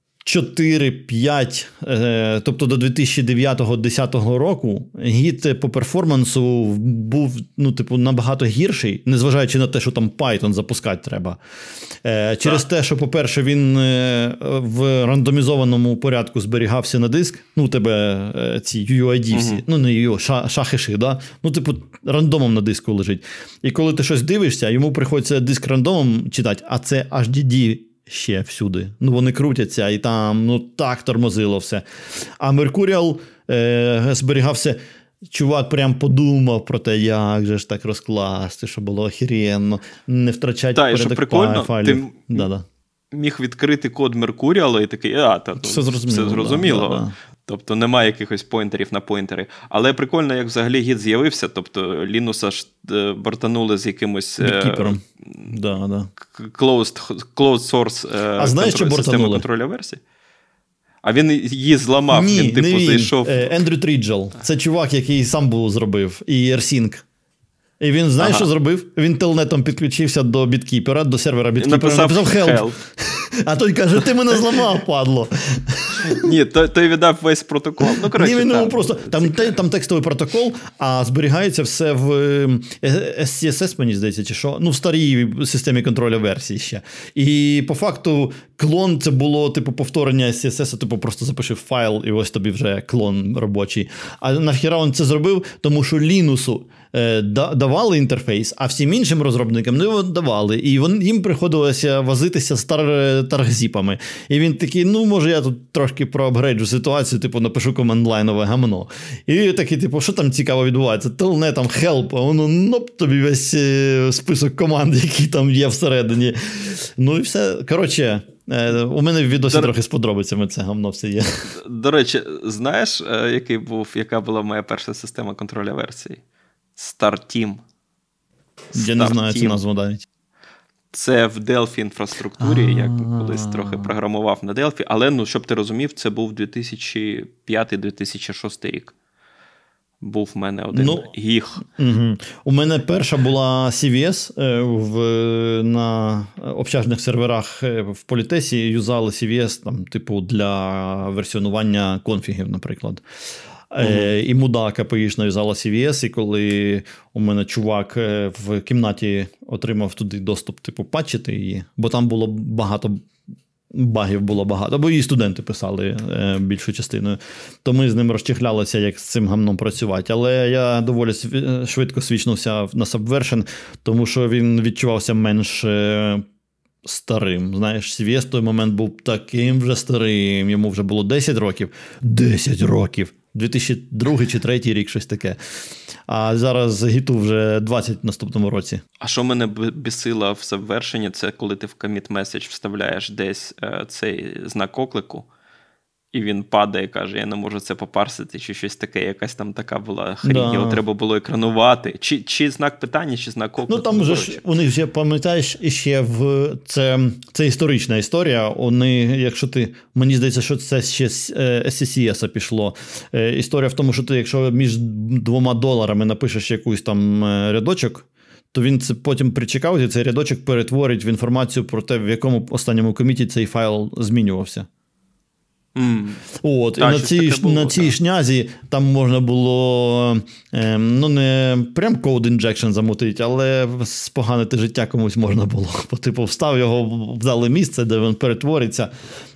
[SPEAKER 1] 4-5, тобто до 2009-2010 року, гід по перформансу був, ну, типу, набагато гірший, незважаючи на те, що там Python запускати треба. Через те, що, по-перше, він в рандомізованому порядку зберігався на диск, ну, у тебе ці UUID всі, ну, не UUID, шахиші, да? Ну, типу, рандомом на диску лежить. І коли ти щось дивишся, йому приходиться диск рандомом читати, а це HDD ще всюди. Ну, вони крутяться, і там, ну, так тормозило все. А Mercurial зберігався, чувак прям подумав про те, як же ж так розкласти, щоб було охеренно, не втрачати порядок файлів.
[SPEAKER 2] Ти міг відкрити код Mercurial і такий, все зрозуміло. Да. Тобто немає якихось поінтерів на поінтери. Але прикольно, як взагалі гід з'явився. Тобто Лінуса ж бортанули з якимось closed source системи контроля версій. А він її зламав, він типу зайшов.
[SPEAKER 1] Ендрю Тріджел. Це чувак, який сам був зробив. І AirSync. І він, знаєш, що зробив? Він телнетом підключився до BitKeeper, до сервера BitKeeper, написав help. А той каже, ти мене зламав, падло.
[SPEAKER 2] Ні, той віддав весь протокол. Ну, коротше,
[SPEAKER 1] ні, просто там текстовий протокол, а зберігається все в SCSS, мені здається, чи що? Ну, в старій системі контролю версій ще. І по факту клон це було, типу, повторення SCSS, типу, просто запиши файл, і ось тобі вже клон робочий. А нахіра він це зробив? Тому що Лінусу давали інтерфейс, а всім іншим розробникам не давали. І їм приходилося возитися з таргзіпами. І він такий, ну, може, я тут трошки проапгрейджу ситуацію, типу, напишу команд-лайнове гамно. І такий, типу, що там цікаво відбувається? Телне там help, а воно, тобі весь список команд, які там є всередині. Ну і все. Коротше, у мене в відосі трохи з подробицями це гамно все є.
[SPEAKER 2] До речі, знаєш, яка була моя перша система контроля версій? StarTeam.
[SPEAKER 1] Я не знаю цю назву навіть.
[SPEAKER 2] Це в Delphi інфраструктурі, я колись трохи програмував на Delphi, але, ну, щоб ти розумів, це був 2005-2006 рік. Був в мене один гіг.
[SPEAKER 1] У мене перша була CVS, на общажних серверах в Політесі юзали CVS, там, типу, для версіонування конфігів, наприклад. І муда КПІшна юзала CVS, і коли у мене чувак в кімнаті отримав туди доступ, типу, патчити її, бо там було багів було багато, бо її студенти писали більшу частиною, то ми з ним розчехлялися, як з цим гамном працювати. Але я доволі швидко свічнувся на Subversion, тому що він відчувався менш старим. Знаєш, CVS в той момент був таким вже старим, йому вже було 10 років. 10 років! 2002 чи 2003 рік, щось таке. А зараз гіту вже 20 в наступному році.
[SPEAKER 2] А що мене бісило в Subversion, це коли ти в commit message вставляєш десь цей знак оклику, і він падає і каже, я не можу це попарсити, чи щось таке, якась там така була хрінь, його треба було екранувати. Чи знак питання, чи знак оклику.
[SPEAKER 1] Ну там вже ж, у них вже, пам'ятаєш, іще це історична історія. Вони, якщо ти, мені здається, що це ще з SCCS пішло. Історія в тому, що ти, якщо між $2 напишеш якусь там рядочок, то він це потім при чекауті цей рядочок перетворить в інформацію про те, в якому останньому коміті цей файл змінювався. От, і на цій шнязі там можна було, ну не прям code injection замутити, але споганити життя комусь можна було. Типу, встав його в вдале місце, де він перетвориться,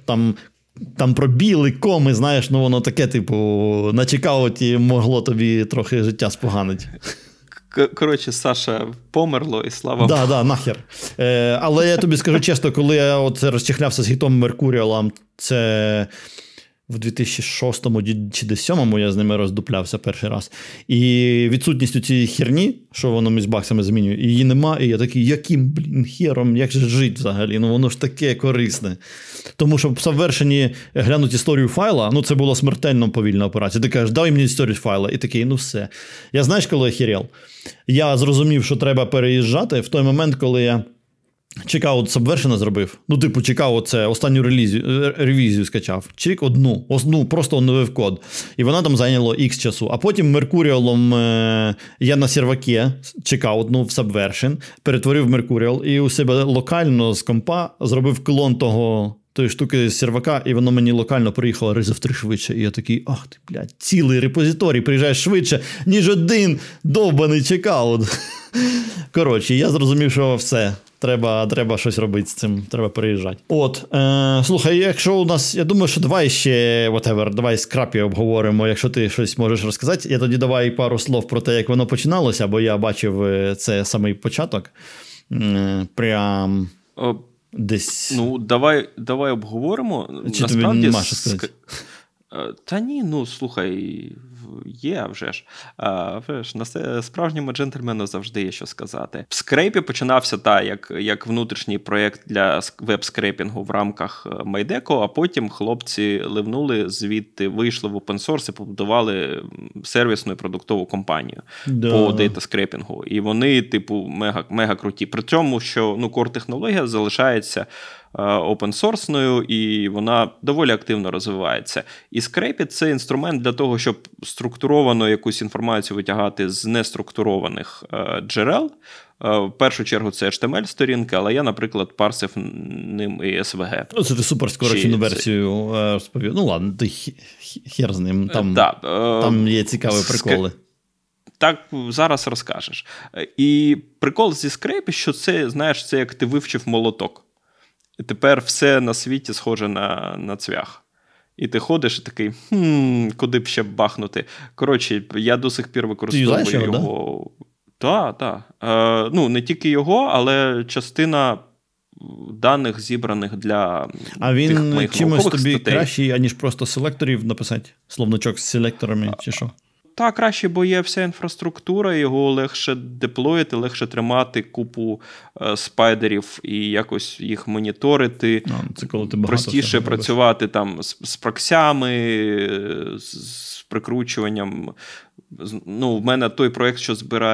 [SPEAKER 1] там пробіли, коми, знаєш, ну воно таке, типу, на чекауті могло тобі трохи життя споганити.
[SPEAKER 2] Коротше, Саша померло, і слава Богу.
[SPEAKER 1] Да, нахер. Але я тобі скажу чесно, коли я от розчехлявся з гітом Меркуріалом, це в 2006 чи 2007 я з ними роздуплявся перший раз. І відсутністю цієї херні, що воно між баксами змінює, її нема, і я такий, яким, хером, як же жити взагалі? Ну воно ж таке корисне. Тому що в Subversion глянути історію файла, ну це була смертельно повільна операція. Ти кажеш, дай мені історію файла. І такий, ну все. Я знаєш, коли охерел? Я зрозумів, що треба переїжджати в той момент, коли я чекаут Subversion зробив. Ну, типу, чекаут це останню ревізію скачав. Чик одну, просто оновив код. І вона там зайняло X часу. А потім Меркуріалом я на сервакі чекаут, ну, в Subversion, перетворив Меркуріал і у себе локально з компа зробив клон тої штуки з сервака, і воно мені локально приїхало разів 3 швидше. І я такий, ах ти, блядь, цілий репозиторій приїжджає швидше, ніж один довбаний чекаут. Коротше, я зрозумів, що все. Треба щось робити з цим, треба переїжджати. От, слухай, якщо у нас, я думаю, що давай скрапі обговоримо, якщо ти щось можеш розказати. Я тоді давай пару слов про те, як воно починалося, бо я бачив це самий початок. Прям десь.
[SPEAKER 2] Ну, давай обговоримо.
[SPEAKER 1] Чи тобі нема що сказати?
[SPEAKER 2] Та ні, ну, слухай, є вже ж. На справжньому джентльмену завжди є що сказати. В скрейпі починався як внутрішній проєкт для веб-скрейпінгу в рамках Майдеко, а потім хлопці ливнули звідти, вийшли в опенсорс і побудували сервісну і продуктову компанію по дейта-скрейпінгу. І вони, типу, мега круті. При цьому, що кор-технологія залишається опенсорсною, і вона доволі активно розвивається. І Scrapit – це інструмент для того, щоб структуровано якусь інформацію витягати з неструктурованих джерел. В першу чергу це HTML-сторінки, але я, наприклад, парсив ним і SVG.
[SPEAKER 1] Ну, це ти супер скорочену версію розповів. Ну ладно, ти хер з ним. Там є цікаві приколи.
[SPEAKER 2] Так, зараз розкажеш. І прикол зі Scrapit, що це, знаєш, це як ти вивчив молоток. І тепер все на світі схоже на цвях. І ти ходиш і такий, куди б ще бахнути. Коротше, я до сих пір використовую його. Так. Ну, не тільки його, але частина даних зібраних для
[SPEAKER 1] А він чимось тобі кращий, аніж просто селекторів написати? Словничок з селекторами чи що?
[SPEAKER 2] Так, краще, бо є вся інфраструктура, його легше деплоїти, легше тримати купу спайдерів і якось їх моніторити.
[SPEAKER 1] Це коли ти
[SPEAKER 2] простіше працювати там з проксями, з прикручуванням. Ну, в мене той проєкт, що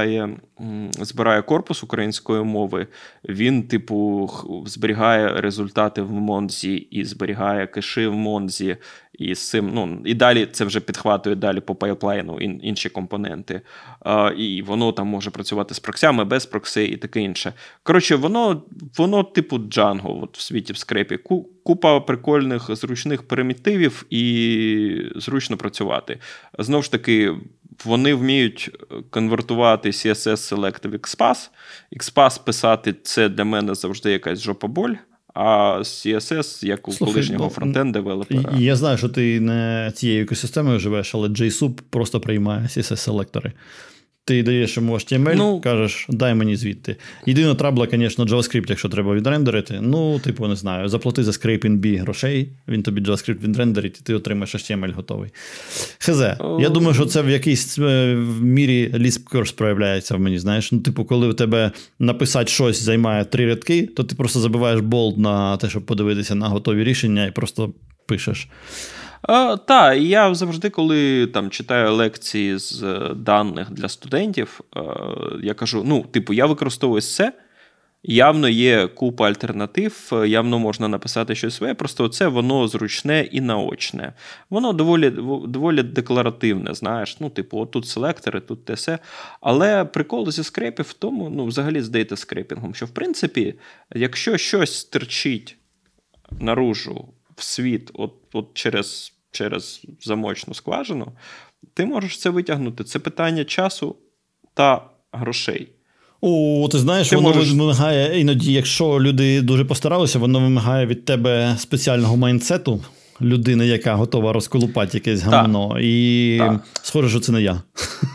[SPEAKER 2] збирає корпус української мови, він, типу, зберігає результати в Монзі і зберігає кеші в Монзі. І з цим, і далі це вже підхватує далі по пайплайну інші компоненти. І воно там може працювати з проксями, без прокси і таке інше. Коротше, воно типу Django от в світі в скрепі. Купа прикольних, зручних примітивів і зручно працювати. Знову ж таки, вони вміють конвертувати CSS-селекти в XPath. XPath писати – це для мене завжди якась жопа-боль. А CSS, як у колишнього фронтенд-девелопера.
[SPEAKER 1] Я знаю, що ти не цією екосистемою живеш, але JSoup просто приймає CSS-селектори. Ти даєш йому HTML, кажеш, дай мені звідти. Єдина трабла, звісно, JavaScript, якщо треба відрендерити. Не знаю, заплати за scraping грошей, він тобі JavaScript відрендерить, і ти отримаєш HTML готовий. Я думаю, що це в якійсь мірі Lisp Curse проявляється в мені, знаєш. Коли у тебе написати щось займає 3 рядки, то ти просто забиваєш болт на те, щоб подивитися на готові рішення і просто пишеш.
[SPEAKER 2] Так, я завжди, коли читаю лекції з даних для студентів, я кажу, я використовую це, явно є купа альтернатив, явно можна написати щось своє, просто це воно зручне і наочне. Воно доволі декларативне, знаєш, отут селектори, тут те все. Але прикол зі скрепів в тому, взагалі з дейта-скрепінгом, що, в принципі, якщо щось стирчить наружу в світ от через замочну скважину, ти можеш це витягнути. Це питання часу та грошей.
[SPEAKER 1] Ти знаєш, воно вимагає, іноді, якщо люди дуже постаралися, воно вимагає від тебе спеціального майндсету людини, яка готова розколупати якесь гамно. І схоже, що це не я.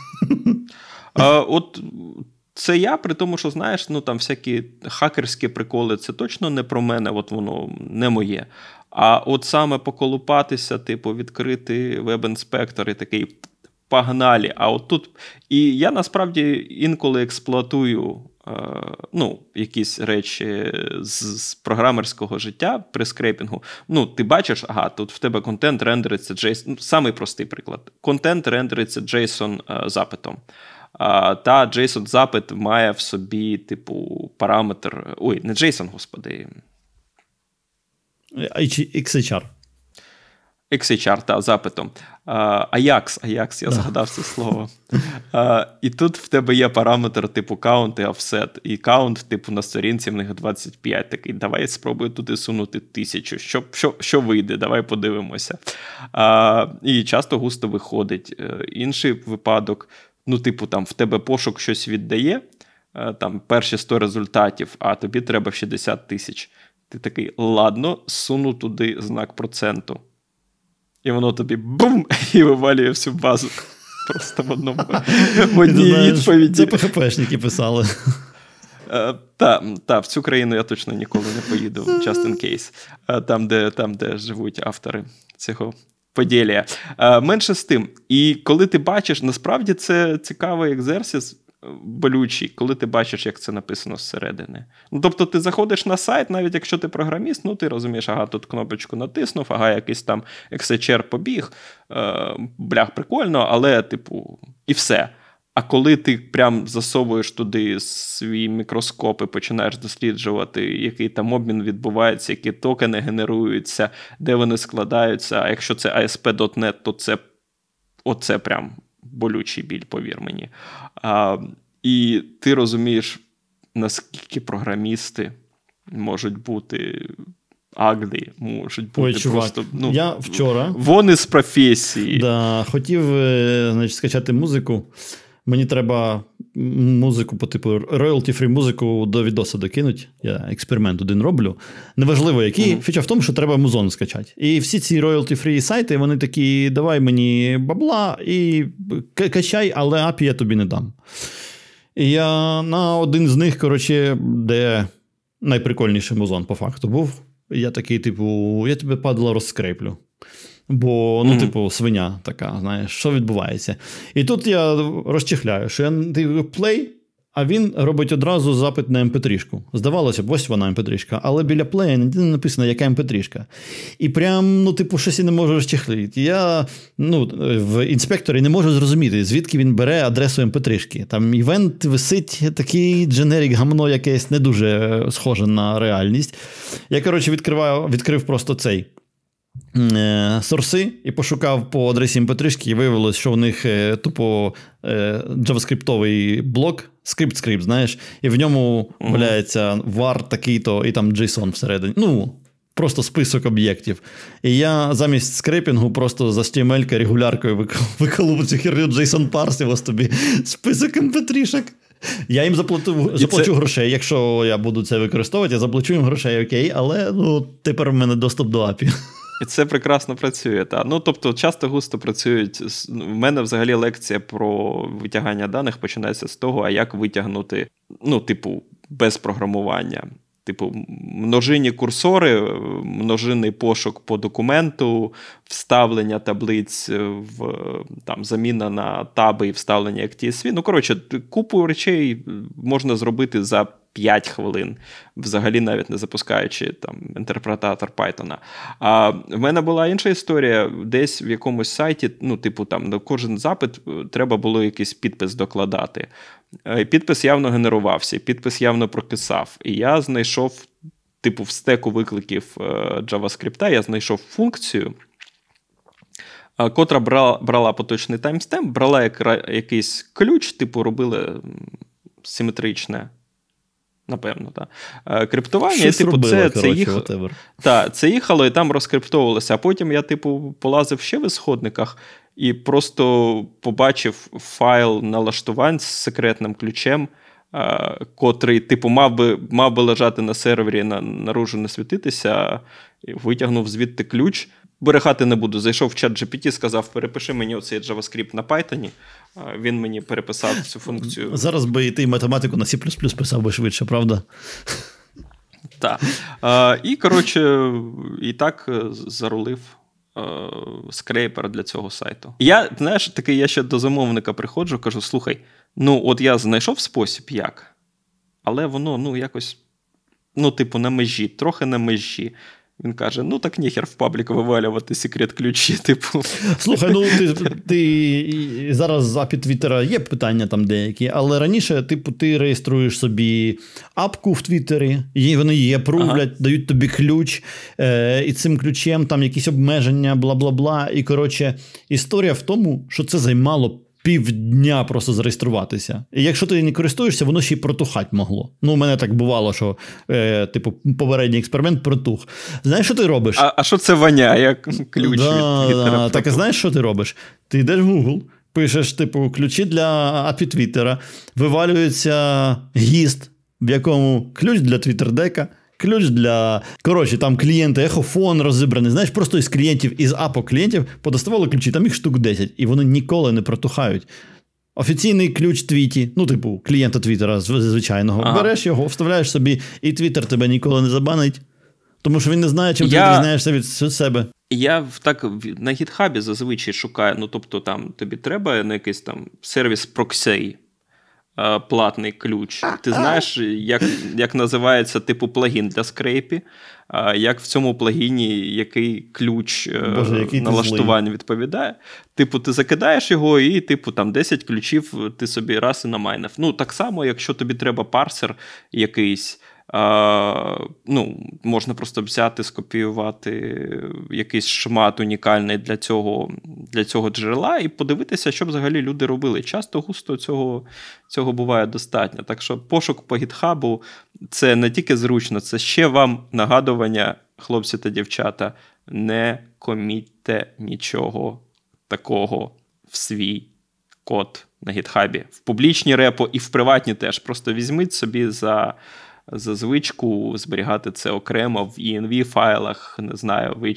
[SPEAKER 2] Це я, при тому, що, знаєш, всякі хакерські приколи, це точно не про мене, воно не моє. А от саме поколупатися, відкрити веб-інспектор і такий погнали. А от тут... І я, насправді, інколи експлуатую якісь речі з програмерського життя при скрепінгу. Ти бачиш, тут в тебе контент рендериться JSON. Самий простий приклад. Контент рендериться JSON-запитом. Та JSON-запит має в собі, параметр... не JSON, господи.
[SPEAKER 1] XHR.
[SPEAKER 2] XHR, запитом. Ajax, я згадав це слово. І тут в тебе є параметр count і offset. І count, на сторінці в них 25. Такий, давай спробую туди сунути 1000. Що вийде? Давай подивимося. І часто густо виходить. Інший випадок, в тебе пошук щось віддає, перші 100 результатів, а тобі треба 60 000. Ти такий, ладно, суну туди знак проценту. І воно тобі бум! І вивалює всю базу. Просто в одній відповіді.
[SPEAKER 1] Це ПХПшники писали.
[SPEAKER 2] В цю країну я точно ніколи не поїду, just in case. Там, де живуть автори цього поділля. Менше з тим. І коли ти бачиш, насправді це цікавий екзерсис, болючий, коли ти бачиш, як це написано зсередини. Тобто ти заходиш на сайт, навіть якщо ти програміст, ти розумієш, тут кнопочку натиснув, якийсь там XHR побіг, прикольно, але, і все. А коли ти прям засовуєш туди свій мікроскоп і починаєш досліджувати, який там обмін відбувається, які токени генеруються, де вони складаються, а якщо це ASP.NET, то оце прям болючий біль, повір мені. І ти розумієш, наскільки програмісти можуть бути аглі, можуть бути просто...
[SPEAKER 1] Я вчора...
[SPEAKER 2] Вони з професії.
[SPEAKER 1] Хотів, скачати музику. Мені треба музику по типу royalty-free музику до відоса докинуть. Я експеримент один роблю. Неважливо який. Фіча в тому, що треба музон скачати. І всі ці royalty-free сайти, вони такі, давай мені бабла і качай, але API я тобі не дам. І я на один з них, де найприкольніший музон по факту був, я такий, я тебе падало розскреплю. Бо, свиня така, знаєш, що відбувається. І тут я розчехляю, що я даю play, а він робить одразу запит на mp3-шку. Здавалося б, ось вона mp3-шка, але біля play не написано, яка mp3-шка. І прям, щось я не можу розчехлити. Я, в інспекторі не можу зрозуміти, звідки він бере адресу mp3-шки. Там івент висить такий дженерік гамно якесь, не дуже схоже на реальність. Я, відкрив просто цей сорси і пошукав по адресі mp3, і виявилось, що в них тупо джаваскриптовий блок, скрипт, знаєш, і в ньому валяється var такий-то, і там JSON всередині. Просто список об'єктів. І я замість скрепінгу просто за HTML-ка регуляркою виколупу цю херню, JSON парсив ось тобі список mp3-шок. Я їм заплачу грошей, якщо я буду це використовувати, я заплачу їм грошей, окей, але тепер в мене доступ до API.
[SPEAKER 2] І це прекрасно працює, так. Ну, тобто, часто-густо працюють. В мене взагалі лекція про витягання даних починається з того, а як витягнути, ну, типу, без програмування. Типу, множинні курсори, множинний пошук по документу, вставлення таблиць, там, заміна на таби і вставлення як TSV. Ну, коротше, купу речей можна зробити за 5 хвилин, взагалі навіть не запускаючи там інтерпретатор Python. А в мене була інша історія, десь в якомусь сайті, ну, типу, там, на кожен запит треба було якийсь підпис докладати. Підпис явно генерувався, підпис явно прокисав. І я знайшов, типу, в стеку викликів JavaScript, я знайшов функцію, котра брала поточний таймстемп, брала якийсь ключ, типу, робили симетричне, напевно, так. Криптування, і, типу, це їхало, і там розкриптовувалося. А потім я, типу, полазив ще в ісходниках і просто побачив файл налаштувань з секретним ключем, котрий, типу, мав би лежати на сервері, наружу не світитися, і витягнув звідти ключ. Берегати не буду. Зайшов в чат GPT, сказав, перепиши мені оцей JavaScript на Python. Він мені переписав цю функцію.
[SPEAKER 1] Зараз би і ти математику на C++ писав би швидше, правда?
[SPEAKER 2] Так. І, коротше, і так зарулив скрейпер для цього сайту. Я, знаєш, такий, я ще до замовника приходжу, кажу, слухай, ну, от я знайшов спосіб, як, але воно, ну, якось, ну, типу, на межі, трохи на межі. Він каже, ну так ніхер в паблік вивалювати секрет-ключі, типу.
[SPEAKER 1] Слухай, ну ти зараз з API Твіттера є питання там деякі, але раніше, типу, ти реєструєш собі апку в Твіттері, вони її апрувлять, дають тобі ключ, і цим ключем там якісь обмеження, бла-бла-бла. І, коротше, історія в тому, що це займало півдня просто зареєструватися. І якщо ти не користуєшся, воно ще й протухати могло. Ну, у мене так бувало, що, типу, попередній експеримент протух. Знаєш, що ти робиш?
[SPEAKER 2] А що це воняє, ключ від Твіттера?
[SPEAKER 1] Так, а знаєш, що ти робиш? Ти йдеш в Google, пишеш, типу, ключі для API Твіттера, вивалюється гіст, в якому ключ для Твіттердека, ключ для... Коротше, там клієнти, ехофон розібраний. Знаєш, просто із клієнтів, із апо клієнтів подоставали ключі, там їх штук 10, і вони ніколи не протухають. Офіційний ключ Твіті, ну, типу, клієнта Твіттера звичайного, береш його, вставляєш собі, і Твіттер тебе ніколи не забанить. Тому що він не знає, чим ти відрізняєшся від себе.
[SPEAKER 2] Я так на гітхабі зазвичай шукаю, ну, тобто, там, тобі треба на якийсь там сервіс проксей, платний ключ. Ти знаєш, як називається типу плагін для скрейпі, як в цьому плагіні який ключ налаштування відповідає. Типу, ти закидаєш його і, типу, там 10 ключів ти собі раз і намайнив. Ну, так само, якщо тобі треба парсер якийсь, ну, можна просто взяти, скопіювати якийсь шмат унікальний для цього джерела і подивитися, що взагалі люди робили. Часто-густо цього буває достатньо. Так що пошук по гітхабу – це не тільки зручно, це ще вам нагадування, хлопці та дівчата, не комітьте нічого такого в свій код на гітхабі. В публічні репо і в приватні теж. Просто візьміть собі за звичку зберігати це окремо в ENV-файлах, не знаю, в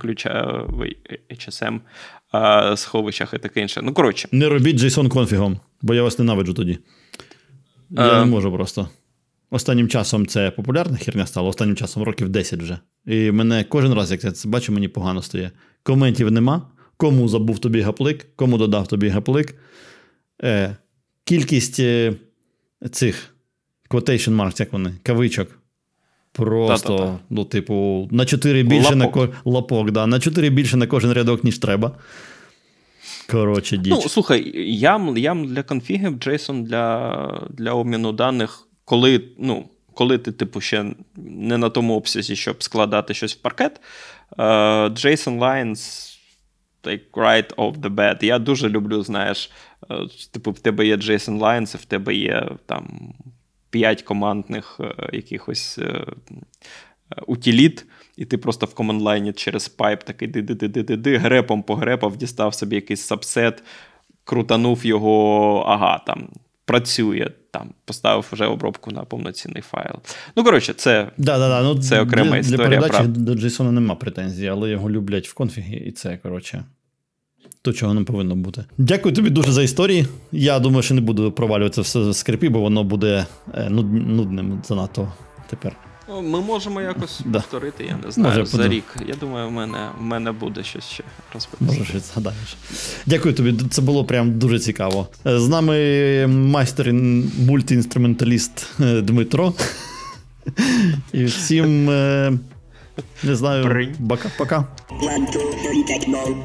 [SPEAKER 2] HSM сховищах і таке інше. Ну, коротше.
[SPEAKER 1] Не робіть JSON-конфігом, бо я вас ненавиджу тоді. Я не можу просто. Останнім часом це популярна херня стала, останнім часом років 10 вже. І мене кожен раз, як я це бачу, мені погано стає. Коментів нема. Кому забув тобі гаплик, кому додав тобі гаплик. Кількість цих quotation marks, як вони, кавичок. Просто, ну, типу, на 4 більше лапок, да, на 4 більше на кожен рядок, ніж треба. Коротше, діч.
[SPEAKER 2] Ну, слухай, ям для конфігів, JSON для обміну даних, коли ти, типу, ще не на тому обсязі, щоб складати щось в паркет, JSON lines take right off the bed. Я дуже люблю, знаєш, типу, в тебе є JSON lines, в тебе є там 5 командних якихось утиліт, і ти просто в команд-лайні через пайп такий грепом погрепав, дістав собі якийсь сабсет, крутанув його, там працює, там, поставив вже обробку на повноцінний файл. Ну, коротше, це окрема історія.
[SPEAKER 1] Для передачі до JSON нема претензій, але його люблять в конфігі, і це, коротше, то, чого не повинно бути. Дякую тобі дуже за історії. Я думаю, що не буду провалювати все в скрипі, бо воно буде нудним занадто тепер.
[SPEAKER 2] Ми можемо якось повторити, я не знаю, за рік. Я думаю, в мене буде щось ще розповісти.
[SPEAKER 1] Може, щось згадаєш. Дякую тобі, це було прям дуже цікаво. З нами майстер мультиінструменталіст Дмитро. І всім, не знаю, пока.